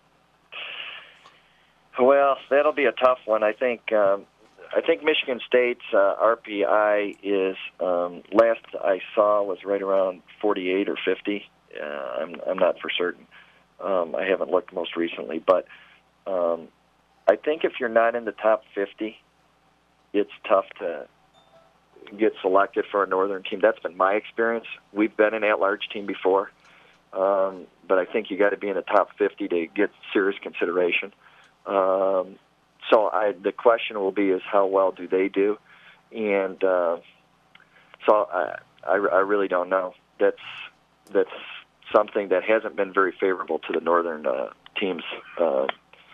Well, that'll be a tough one. I think um, I think Michigan State's uh, R P I is, um, last I saw, was right around forty-eight or fifty. Uh, I'm, I'm not for certain. Um, I haven't looked most recently, but um, think if you're not in the top fifty, it's tough to get selected for a Northern team. That's been my experience. We've been an at-large team before, um, but I think you got to be in the top fifty to get serious consideration. Um, so I, the question will be is how well do they do? And uh, so I, I, I really don't know. That's that's something that hasn't been very favorable to the Northern uh, teams, uh,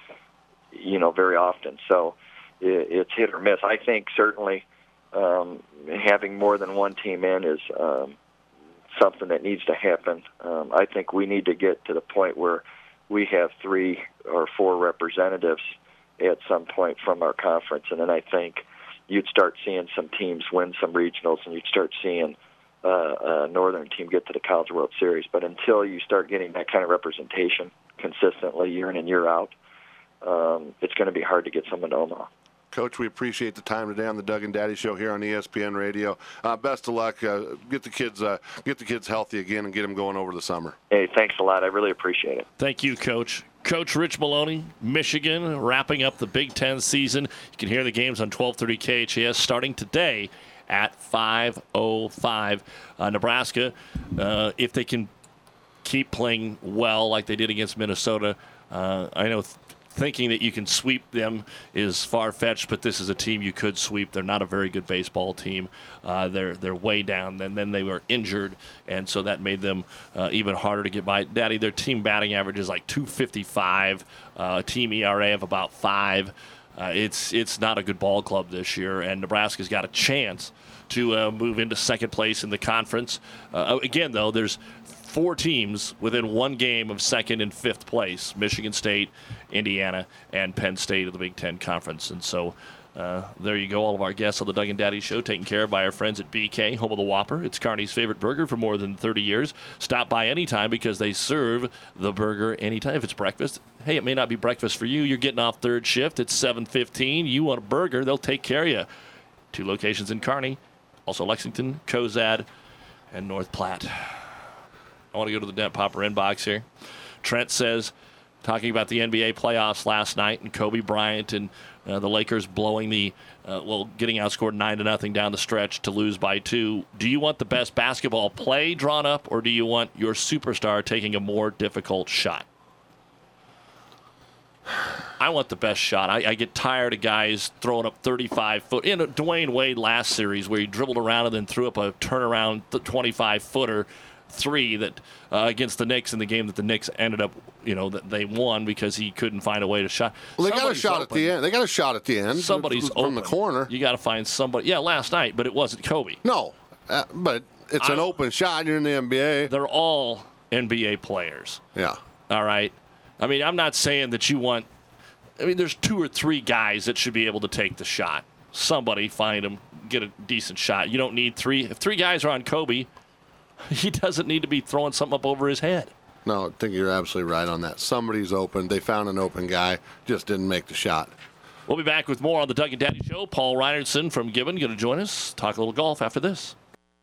you know, very often. So it, it's hit or miss. I think certainly um, having more than one team in is um, something that needs to happen. Um, I think we need to get to the point where we have three or four representatives at some point from our conference, and then I think you'd start seeing some teams win some regionals, and you'd start seeing uh, a Northern team get to the College World Series. But until you start getting that kind of representation consistently year in and year out, um, it's going to be hard to get someone to Omaha. Coach, we appreciate the time today on the Doug and Daddy Show here on E S P N Radio. Uh, best of luck. Uh, get the kids, uh, get the kids healthy again, and get them going over the summer. Hey, thanks a lot. I really appreciate it. Thank you, Coach. Coach Rich Maloney, Michigan, wrapping up the Big Ten season. You can hear the games on twelve thirty K H A S starting today at five oh five. Uh, Nebraska, uh, if they can keep playing well like they did against Minnesota, uh, I know th- thinking that you can sweep them is far-fetched, but this is a team you could sweep. They're not a very good baseball team. Uh, they're they're way down, and then they were injured, and so that made them uh, even harder to get by. Daddy, their team batting average is like two fifty-five, uh, team E R A of about five. Uh, it's it's not a good ball club this year, and Nebraska's got a chance to uh, move into second place in the conference. Uh, again, though, there's four teams within one game of second and fifth place: Michigan State, Indiana, and Penn State of the Big Ten Conference. And so uh, there you go. All of our guests on the Doug and Daddy Show taken care of by our friends at B K, home of the Whopper. It's Kearney's favorite burger for more than thirty years. Stop by anytime because they serve the burger anytime. If it's breakfast, hey, it may not be breakfast for you. You're getting off third shift. It's seven fifteen. You want a burger, they'll take care of you. Two locations in Kearney, also Lexington, Cozad, and North Platte. I want to go to the Dent Popper inbox here. Trent says, talking about the N B A playoffs last night and Kobe Bryant and uh, the Lakers blowing the, uh, well, getting outscored nine to nothing down the stretch to lose by two. Do you want the best basketball play drawn up, or do you want your superstar taking a more difficult shot? I want the best shot. I, I get tired of guys throwing up thirty-five foot. You know, Dwayne Wade last series where he dribbled around and then threw up a turnaround twenty-five footer. Three that uh, against the Knicks in the game that the Knicks ended up, you know, that they won because he couldn't find a way to shot. Well, they Somebody's got a shot open. at the end. They got a shot at the end. Somebody's from open the corner. You got to find somebody. Yeah, last night, but it wasn't Kobe. No, uh, but it's an I, open shot. You're in the N B A. They're all N B A players. Yeah. All right. I mean, I'm not saying that you want. I mean, there's two or three guys that should be able to take the shot. Somebody find them, get a decent shot. You don't need three. If three guys are on Kobe, he doesn't need to be throwing something up over his head. No, I think you're absolutely right on that. Somebody's open. They found an open guy, just didn't make the shot. We'll be back with more on the Doug and Daddy Show. Paul Reinertsen from Gibbon going to join us. Talk a little golf after this.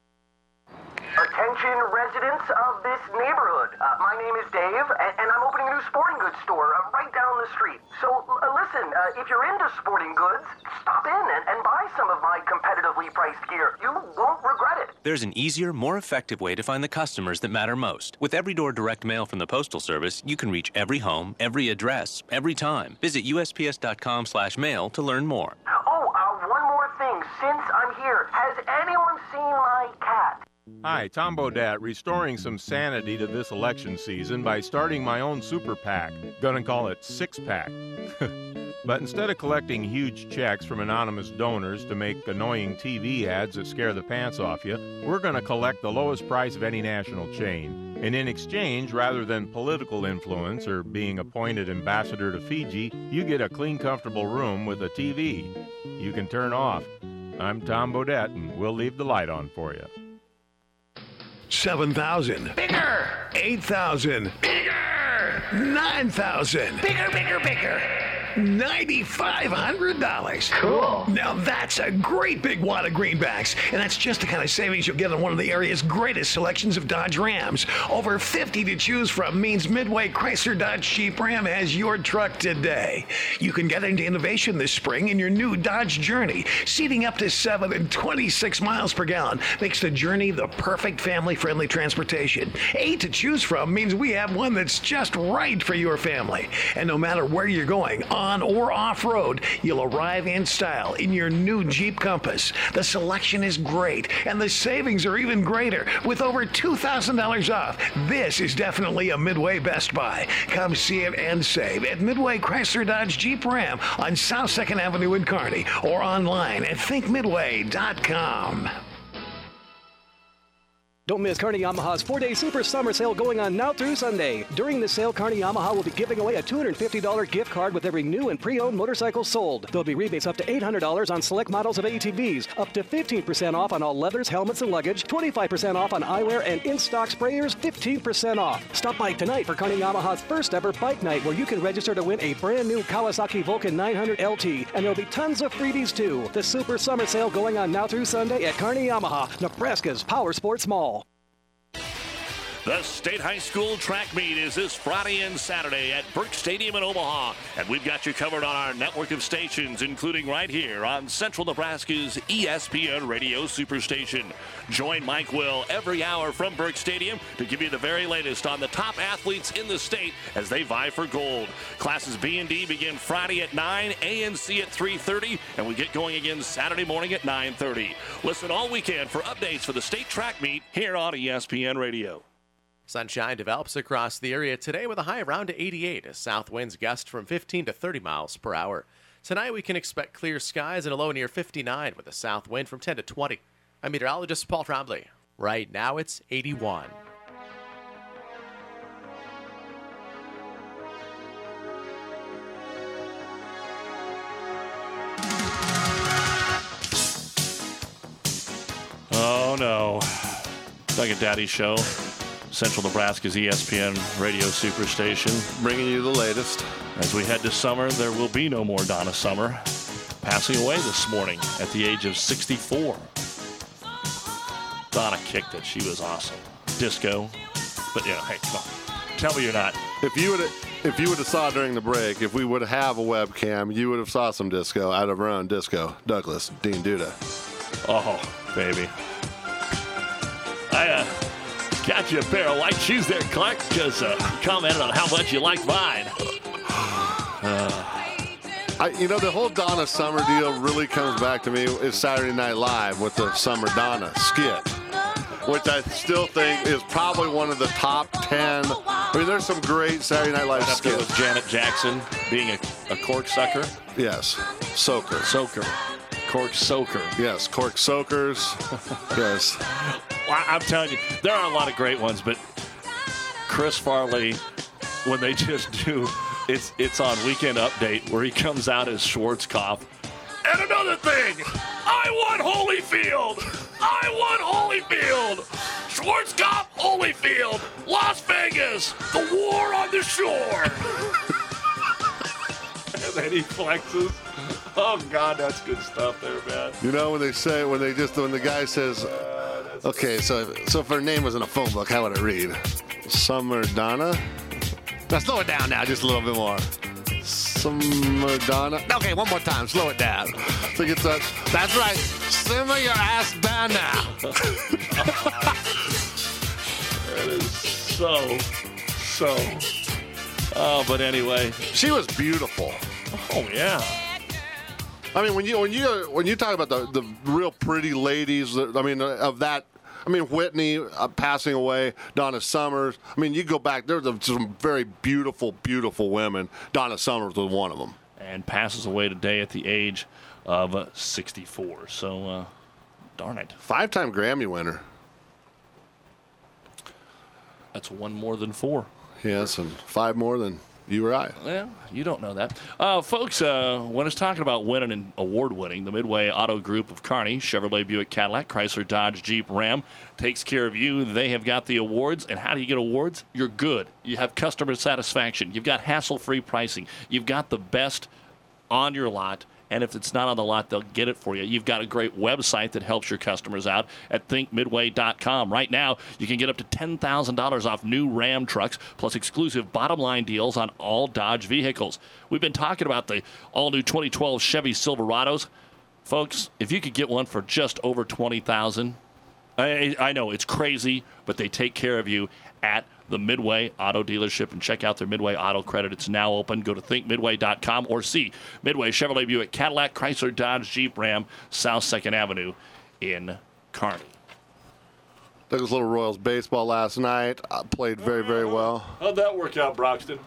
Attention residents of this neighborhood. Uh, my name is Dave, and, and I'm opening a new sporting goods store uh, right down the street. So uh, listen, uh, if you're into sporting goods, stop in and, and buy some of my competitively priced gear. You won't regret it. There's an easier, more effective way to find the customers that matter most. With Every Door direct mail from the Postal Service, you can reach every home, every address, every time. Visit U S P S dot com slash mail to learn more. Oh, uh, one more thing. Since I'm here, has anyone seen my cat? Hi, Tom Bodette, restoring some sanity to this election season by starting my own super PAC. Gonna call it Six Pack. But instead of collecting huge checks from anonymous donors to make annoying T V ads that scare the pants off you, we're gonna collect the lowest price of any national chain. And in exchange, rather than political influence or being appointed ambassador to Fiji, you get a clean, comfortable room with a T V you can turn off. I'm Tom Bodette, and we'll leave the light on for you. seven thousand. Bigger! eight thousand. Bigger! nine thousand. Bigger, bigger, bigger! nine thousand five hundred dollars. Cool. Now that's a great big wad of greenbacks, and that's just the kind of savings you'll get on one of the area's greatest selections of Dodge Rams. Over fifty to choose from means Midway Chrysler Dodge Jeep Ram has your truck today. You can get into innovation this spring in your new Dodge Journey. Seating up to seven and twenty-six miles per gallon makes the Journey the perfect family-friendly transportation. Eight to choose from means we have one that's just right for your family. And no matter where you're going, on or off-road, you'll arrive in style in your new Jeep Compass. The selection is great, and the savings are even greater with over two thousand dollars off. This is definitely a Midway Best Buy. Come see it and save at Midway Chrysler Dodge Jeep Ram on South second Avenue in Kearney or online at think midway dot com. Don't miss Kearney Yamaha's four-day Super Summer Sale going on now through Sunday. During the sale, Kearney Yamaha will be giving away a two hundred fifty dollars gift card with every new and pre-owned motorcycle sold. There'll be rebates up to eight hundred dollars on select models of A T Vs, up to fifteen percent off on all leathers, helmets, and luggage, twenty-five percent off on eyewear, and in-stock sprayers, fifteen percent off. Stop by tonight for Kearney Yamaha's first ever bike night, where you can register to win a brand new Kawasaki Vulcan nine hundred L T, and there'll be tons of freebies too. The Super Summer Sale going on now through Sunday at Kearney Yamaha, Nebraska's Power Sports Mall. The State High School track meet is this Friday and Saturday at Burke Stadium in Omaha. And we've got you covered on our network of stations, including right here on Central Nebraska's E S P N Radio Superstation. Join Mike Will every hour from Burke Stadium to give you the very latest on the top athletes in the state as they vie for gold. Classes B and D begin Friday at nine, A and C at three thirty, and we get going again Saturday morning at nine thirty. Listen all weekend for updates for the state track meet here on E S P N Radio. Sunshine develops across the area today with a high around to eighty-eight as south winds gust from fifteen to thirty miles per hour. Tonight we can expect clear skies and a low near fifty-nine with a south wind from ten to twenty. I'm meteorologist Paul Trombley. Right now it's eighty-one. Oh no. Doug and Daddy Show. Central Nebraska's E S P N Radio Superstation. Bringing you the latest. As we head to summer, there will be no more Donna Summer. Passing away this morning at the age of sixty-four. Donna kicked it. She was awesome. Disco. But yeah, hey, come on. Tell me you're not. If you would have if you would have saw during the break, if we would have a webcam, you would have saw some disco out of our own disco. Douglas, Dean Duda. Oh, baby. I, uh... got you a pair of white shoes there, Clark, because uh, you commented on how much you liked mine. Uh, I, you know, the whole Donna Summer deal really comes back to me is Saturday Night Live with the Summer Donna skit, which I still think is probably one of the top ten. I mean, there's some great Saturday Night Live skits. With Janet Jackson being a, a cork sucker. Yes, soaker. Soaker. Cork soaker. Yes, cork soakers. Yes. Well, I'm telling you, there are a lot of great ones, but Chris Farley, when they just do, it's it's on Weekend Update where he comes out as Schwarzkopf. And another thing, I want Holyfield. I want Holyfield. Schwarzkopf, Holyfield, Las Vegas, the war on the shore. And then he flexes. Oh, God, that's good stuff there, man. You know, when they say, when they just, when the guy says, uh, okay, so so if her name was in a phone book, how would it read? Summer Donna? Now slow it down now, just a little bit more. Summer Donna? Okay, one more time, slow it down. So it gets that, that's right, simmer your ass down now. That is so, so. Oh, but anyway. She was beautiful. Oh, yeah. I mean, when you when you when you talk about the, the real pretty ladies, I mean, of that, I mean, Whitney uh, passing away, Donna Summers. I mean, you go back, there's some very beautiful, beautiful women. Donna Summers was one of them. And passes away today at the age of uh, sixty-four. So, uh, darn it. Five-time Grammy winner. That's one more than four. Yes, and five more than you or I. Well, you don't know that. Uh, folks, uh, when it's talking about winning and award-winning, the Midway Auto Group of Kearney, Chevrolet, Buick, Cadillac, Chrysler, Dodge, Jeep, Ram, takes care of you. They have got the awards. And how do you get awards? You're good. You have customer satisfaction. You've got hassle-free pricing. You've got the best on your lot. And if it's not on the lot, they'll get it for you. You've got a great website that helps your customers out at think midway dot com. Right now, you can get up to ten thousand dollars off new Ram trucks, plus exclusive bottom-line deals on all Dodge vehicles. We've been talking about the all-new twenty twelve Chevy Silverados. Folks, if you could get one for just over twenty thousand dollars, I, I know it's crazy, but they take care of you at the Midway Auto Dealership, and check out their Midway Auto Credit. It's now open. Go to think midway dot com or see Midway Chevrolet Buick Cadillac Chrysler Dodge Jeep Ram South second Avenue in Kearney. Douglas Little Royals baseball last night. I played very, very well. How'd that work out, Broxton?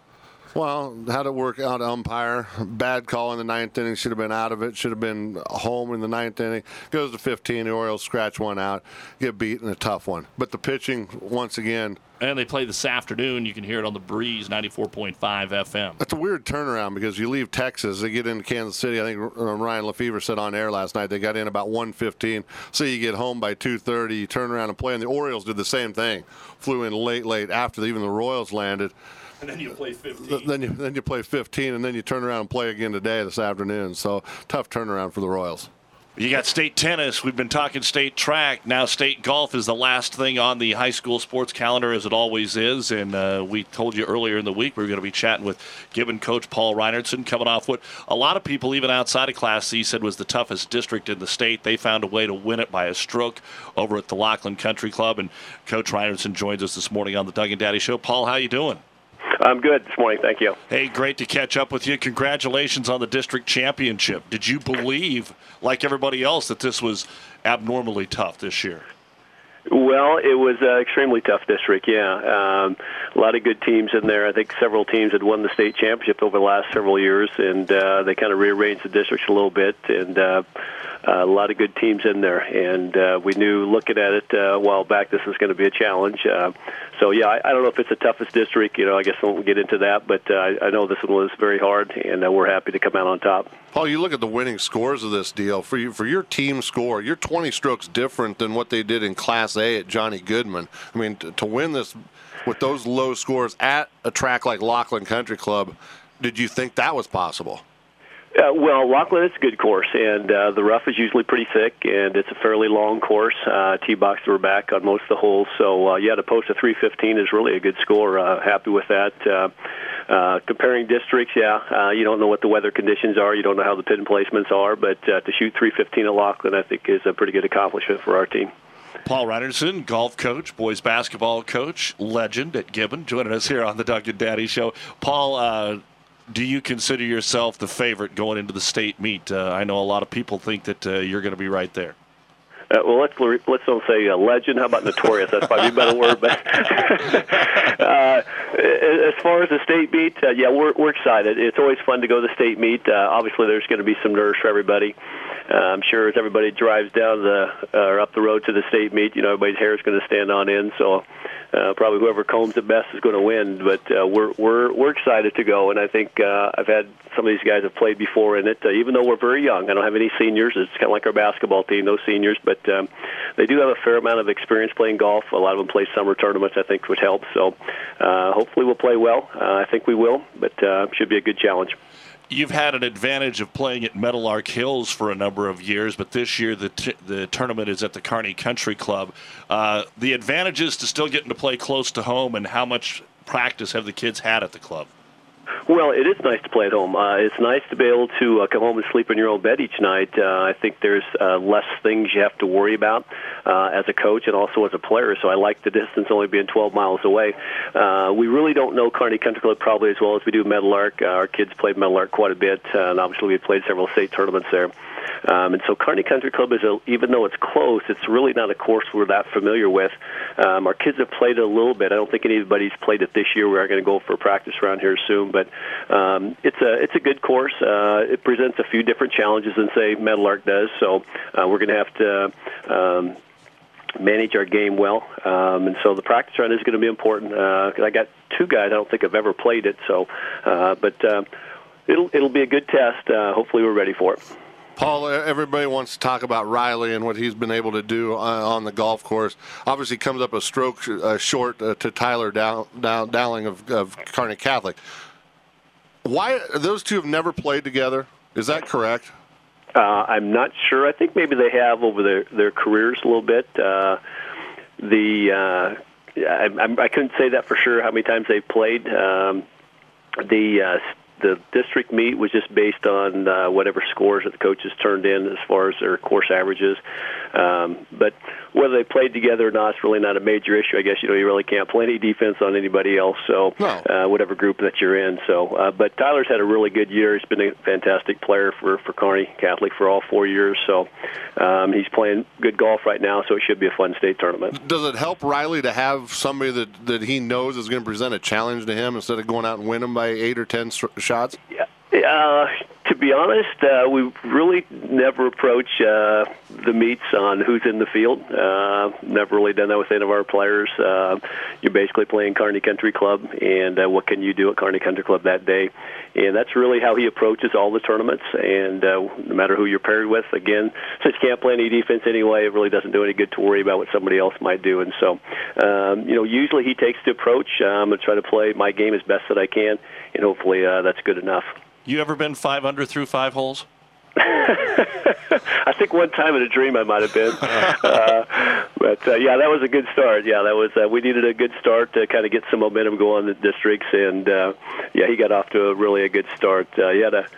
Well, how'd it work out, umpire? Bad call in the ninth inning. Should have been out of it. Should have been home in the ninth inning. Goes to fifteen. The Orioles scratch one out. Get beat in a tough one. But the pitching, once again. And they play this afternoon. You can hear it on the Breeze, ninety-four point five F M. That's a weird turnaround because you leave Texas, they get into Kansas City. I think Ryan Lefevre said on air last night they got in about one fifteen. So you get home by two thirty. You turn around and play. And the Orioles did the same thing. Flew in late, late after even the Royals landed. And then you play fifteen. Then you then you play fifteen, and then you turn around and play again today, this afternoon. So tough turnaround for the Royals. You got state tennis. We've been talking state track. Now state golf is the last thing on the high school sports calendar, as it always is. And uh, we told you earlier in the week we were going to be chatting with Gibbon coach Paul Reinertsen, coming off what a lot of people, even outside of Class C, said was the toughest district in the state. They found a way to win it by a stroke over at the Lockland Country Club. And Coach Reinertsen joins us this morning on the Doug and Daddy Show. Paul, how you doing? I'm good this morning, thank you. Hey, great to catch up with you. Congratulations on the district championship. Did you believe, like everybody else, that this was abnormally tough this year? Well, it was an extremely tough district, yeah. Um, a lot of good teams in there. I think several teams had won the state championship over the last several years, and uh, they kind of rearranged the districts a little bit, and uh, uh, a lot of good teams in there. And uh, we knew, looking at it uh, a while back, this was going to be a challenge. Uh, so, yeah, I, I don't know if it's the toughest district. You know, I guess I won't get into that, but uh, I, I know this one was very hard, and uh, we're happy to come out on top. Paul, you look at the winning scores of this deal. For you, for your team score, you're twenty strokes different than what they did in Class A at Johnny Goodman. I mean, to, to win this with those low scores at a track like Lockland Country Club, did you think that was possible? Uh, well, Lockland is a good course, and uh, the rough is usually pretty thick, and it's a fairly long course. Uh, tee boxes were back on most of the holes, so uh, yeah, to post a three fifteen is really a good score. Uh, happy with that. Uh, uh, comparing districts, yeah, uh, you don't know what the weather conditions are, you don't know how the pin placements are, but uh, to shoot three fifteen at Lockland, I think, is a pretty good accomplishment for our team. Paul Reinertsen, golf coach, boys basketball coach, legend at Gibbon, joining us here on the Doug and Daddy Show. Paul, uh, do you consider yourself the favorite going into the state meet? Uh, I know a lot of people think that uh, you're going to be right there. Uh, well, let's let's don't say uh, legend. How about notorious? That's probably a better word. But uh, as far as the state meet, uh, yeah, we're we're excited. It's always fun to go to the state meet. Uh, obviously, there's going to be some nerves for everybody. Uh, I'm sure as everybody drives down the uh, or up the road to the state meet, you know, everybody's hair is going to stand on end. So uh, probably whoever combs it best is going to win. But uh, we're we're we're excited to go, and I think uh, I've had some of these guys have played before in it. Uh, even though we're very young, I don't have any seniors. It's kind of like our basketball team, no seniors, but um, they do have a fair amount of experience playing golf. A lot of them play summer tournaments, I think, which helps. So uh, hopefully we'll play well. Uh, I think we will, but uh, should be a good challenge. You've had an advantage of playing at Meadowlark Hills for a number of years, but this year the t- the tournament is at the Kearney Country Club. Uh, the advantages to still getting to play close to home, and how much practice have the kids had at the club? Well, it is nice to play at home. Uh, it's nice to be able to uh, come home and sleep in your own bed each night. Uh, I think there's uh, less things you have to worry about uh, as a coach and also as a player, so I like the distance only being twelve miles away. Uh, we really don't know Kearney Country Club probably as well as we do Meadowlark. Uh, our kids played Meadowlark quite a bit, uh, and obviously we've played several state tournaments there. Um, and so Kearney Country Club is, a, even though it's close, it's really not a course we're that familiar with. Um, our kids have played it a little bit. I don't think anybody's played it this year. We are going to go for a practice around here soon, but um, it's a it's a good course. Uh, it presents a few different challenges than say Meadowlark does. So uh, we're going to have to. Um, manage our game well, um, and so the practice run is going to be important. Uh, I got two guys I don't think have ever played it, so uh, but uh, it'll it'll be a good test. Uh, hopefully, we're ready for it. Paul, everybody wants to talk about Riley and what he's been able to do on the golf course. Obviously, comes up a stroke uh, short uh, to Tyler Dow- Dow- Dowling of, of Kearney Catholic. Why those two have never played together? Is that correct? Uh, I'm not sure. I think maybe they have over their, their careers a little bit. Uh, the uh, I, I couldn't say that for sure how many times they've played. Um, the uh, the district meet was just based on uh, whatever scores that the coaches turned in as far as their course averages. Um, but whether they played together or not is really not a major issue. I guess you know you really can't play any defense on anybody else. So no. uh, whatever group that you're in. So, uh, but Tyler's had a really good year. He's been a fantastic player for for Kearney Catholic for all four years. So um, he's playing good golf right now. So it should be a fun state tournament. Does it help Riley to have somebody that, that he knows is going to present a challenge to him instead of going out and win him by eight or ten shots? Yeah. Uh, to be honest, uh, we really never approach uh, the meets on who's in the field. Uh, never really done that with any of our players. Uh, you're basically playing Kearney Country Club, and uh, what can you do at Kearney Country Club that day? And that's really how he approaches all the tournaments. And uh, no matter who you're paired with, again, since you can't play any defense anyway, it really doesn't do any good to worry about what somebody else might do. And so, um, you know, usually he takes the approach. I'm going to try to play my game as best that I can, and hopefully uh, that's good enough. You ever been five under through five holes? I think one time in a dream I might have been. uh, but, uh, yeah, that was a good start. Yeah, that was. Uh, we needed a good start to kind of get some momentum going in the districts. And, uh, yeah, he got off to a really a good start. Uh, he had a,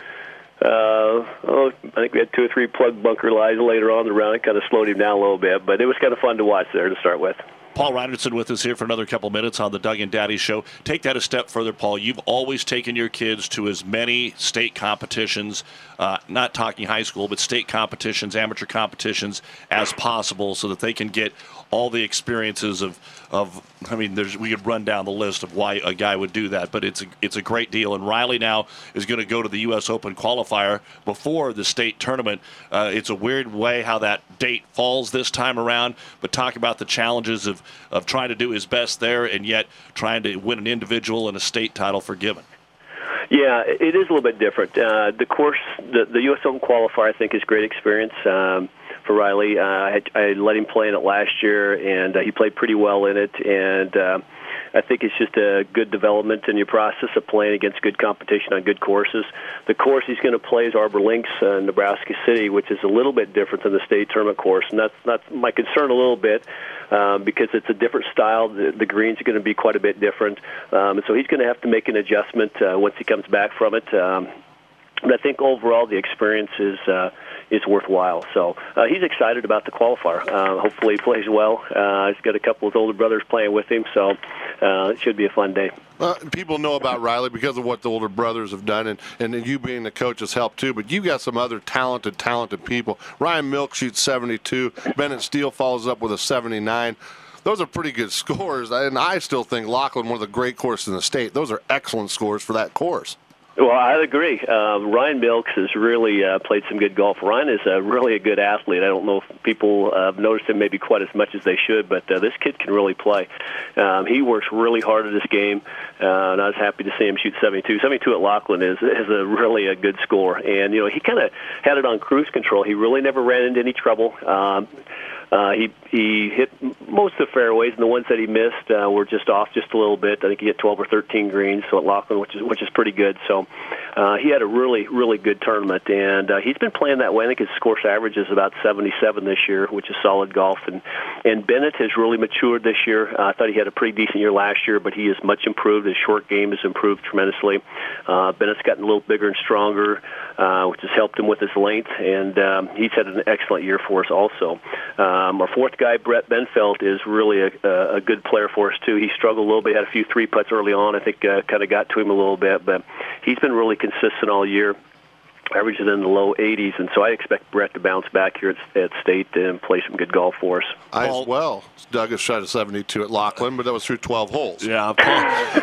uh, oh, I think we had two or three plug bunker lies later on in the round. It kind of slowed him down a little bit. But it was kind of fun to watch there to start with. Paul Reinertsen with us here for another couple minutes on the Doug and Daddy Show. Take that a step further, Paul. You've always taken your kids to as many state competitions, uh, not talking high school, but state competitions, amateur competitions as possible so that they can get all the experiences of, of I mean, there's, we could run down the list of why a guy would do that, but it's a, it's a great deal. And Riley now is going to go to the U S Open qualifier before the state tournament. Uh, it's a weird way how that date falls this time around, but talk about the challenges of, of trying to do his best there and yet trying to win an individual and a state title for Gibbon. Yeah, it is a little bit different. Uh, the course, the, the U S Open qualifier, I think, is great experience. Um, For Riley, uh, I, I let him play in it last year, and uh, he played pretty well in it. And uh, I think it's just a good development in your process of playing against good competition on good courses. The course he's going to play is Arbor Links uh, in Nebraska City, which is a little bit different than the state tournament course, and that's that's my concern a little bit um, because it's a different style. The, the greens are going to be quite a bit different, um, and so he's going to have to make an adjustment uh, once he comes back from it. Um, but I think overall the experience is uh, is worthwhile. So uh, he's excited about the qualifier. Uh, hopefully he plays well. Uh, he's got a couple of older brothers playing with him, so uh, it should be a fun day. Uh, people know about Riley because of what the older brothers have done, and, and you being the coach has helped too, but you've got some other talented, talented people. Ryan Milk shoots seventy-two. Bennett Steele follows up with a seventy-nine. Those are pretty good scores, and I still think Laughlin, one of the great courses in the state, those are excellent scores for that course. Well, I agree. Uh, Ryan Milks has really uh, played some good golf. Ryan is uh, really a good athlete. I don't know if people uh, have noticed him maybe quite as much as they should, but uh, this kid can really play. Um, he works really hard at this game, uh, and I was happy to see him shoot seventy-two. seventy-two at Laughlin is is a really a good score, and you know he kind of had it on cruise control. He really never ran into any trouble. Um, Uh, he he hit most of the fairways, and the ones that he missed uh, were just off just a little bit. I think he hit twelve or thirteen greens, so at Laughlin, which is which is pretty good. So uh, he had a really really good tournament, and uh, he's been playing that way. I think his course average is about seventy-seven this year, which is solid golf. And and Bennett has really matured this year. Uh, I thought he had a pretty decent year last year, but he is much improved. His short game has improved tremendously. Uh, Bennett's gotten a little bigger and stronger, uh, which has helped him with his length, and um, he's had an excellent year for us also. Uh, Um, our fourth guy, Brett Benfeld, is really a, a good player for us, too. He struggled a little bit, had a few three putts early on. I think uh, kind of got to him a little bit, but he's been really consistent all year, averaging in the low eighties, and so I expect Brett to bounce back here at, at State and play some good golf for us. I as well. Doug has shot a seventy-two at Laughlin, but that was through twelve holes. Yeah, Paul,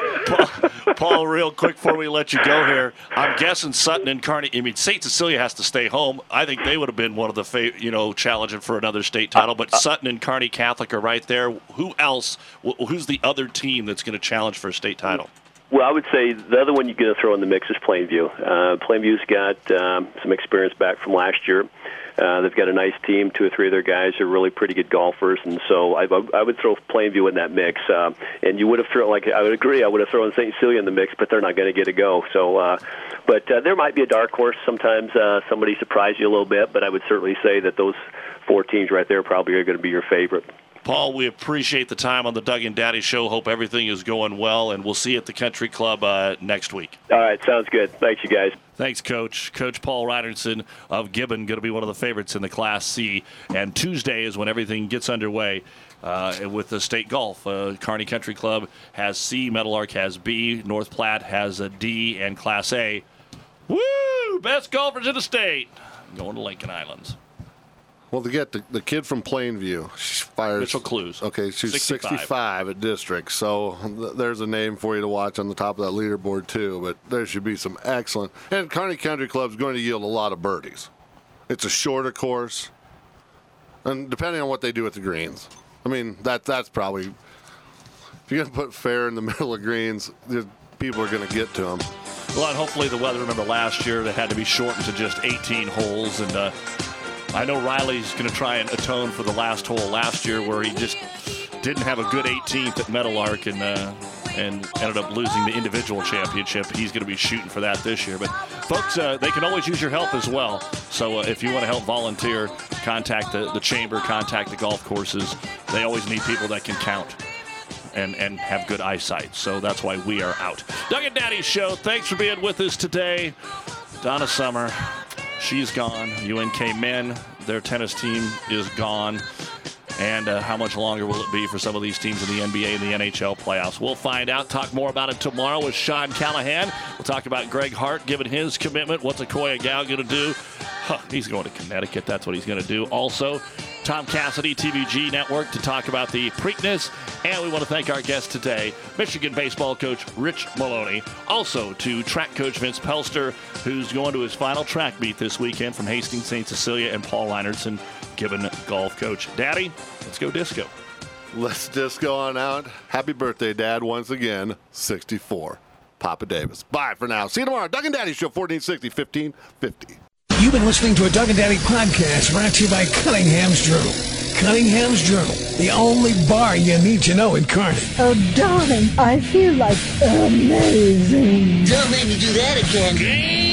Paul, Paul, real quick before we let you go here, I'm guessing Sutton and Kearney, I mean, Saint Cecilia has to stay home. I think they would have been one of the, fa- you know, challenging for another state title, but uh, Sutton and Kearney Catholic are right there. Who else, who's the other team that's going to challenge for a state title? Well, I would say the other one you're going to throw in the mix is Plainview. Uh, Plainview's got um, some experience back from last year. Uh, they've got a nice team. Two or three of their guys are really pretty good golfers, and so I, I would throw Plainview in that mix. Uh, and you would have thrown, like I would agree, I would have thrown Saint Cecilia in the mix, but they're not going to get a go. So, uh, but uh, there might be a dark horse. Sometimes uh, somebody surprise you a little bit, but I would certainly say that those four teams right there probably are going to be your favorite. Paul, we appreciate the time on the Doug and Daddy Show. Hope everything is going well, and we'll see you at the Country Club uh, next week. All right, sounds good. Thanks, you guys. Thanks, Coach. Coach Paul Reinertson of Gibbon, going to be one of the favorites in the Class C. And Tuesday is when everything gets underway uh, with the state golf. Uh, Kearney Country Club has C, Meadowlark has B, North Platte has a D, and Class A. Woo! Best golfers in the state going to Lincoln Islands. Well, to get the, the kid from Plainview, she fires Mitchell Clues. Okay, she's sixty-five. sixty-five at district, so th- there's a name for you to watch on the top of that leaderboard too. But there should be some excellent. And Kearney Country Club is going to yield a lot of birdies. It's a shorter course, and depending on what they do with the greens, I mean that that's probably if you're going to put fair in the middle of greens, people are going to get to them. Well, and hopefully the weather. Remember last year that had to be shortened to just eighteen holes, and. Uh, I know Riley's going to try and atone for the last hole last year where he just didn't have a good eighteenth at Meadowlark and uh, and ended up losing the individual championship. He's going to be shooting for that this year. But, folks, uh, they can always use your help as well. So uh, if you want to help volunteer, contact the, the chamber, contact the golf courses. They always need people that can count and, and have good eyesight. So that's why we are out. Doug and Daddy Show, thanks for being with us today. Donna Summer. She's gone. U N K men, their tennis team is gone. And uh, how much longer will it be for some of these teams in the N B A and the N H L playoffs? We'll find out. Talk more about it tomorrow with Sean Callahan. We'll talk about Greg Hart giving his commitment. What's Akoya Gal going to do? Huh, he's going to Connecticut. That's what he's going to do. Also, Tom Cassidy, T V G Network, to talk about the Preakness. And we want to thank our guest today, Michigan baseball coach Rich Maloney. Also to track coach Vince Pelster, who's going to his final track meet this weekend from Hastings, Saint Cecilia, and Paul Reinertson, Gibbon golf coach. Daddy, let's go disco. Let's disco on out. Happy birthday, Dad, once again, sixty-four. Papa Davis. Bye for now. See you tomorrow. Doug and Daddy Show, fourteen sixty, fifteen fifty. You've been listening to a Doug and Daddy podcast brought to you by Cunningham's Journal. Cunningham's Journal, the only bar you need to know in Kearney. Oh, darling, I feel like amazing. Don't make me do that again. Game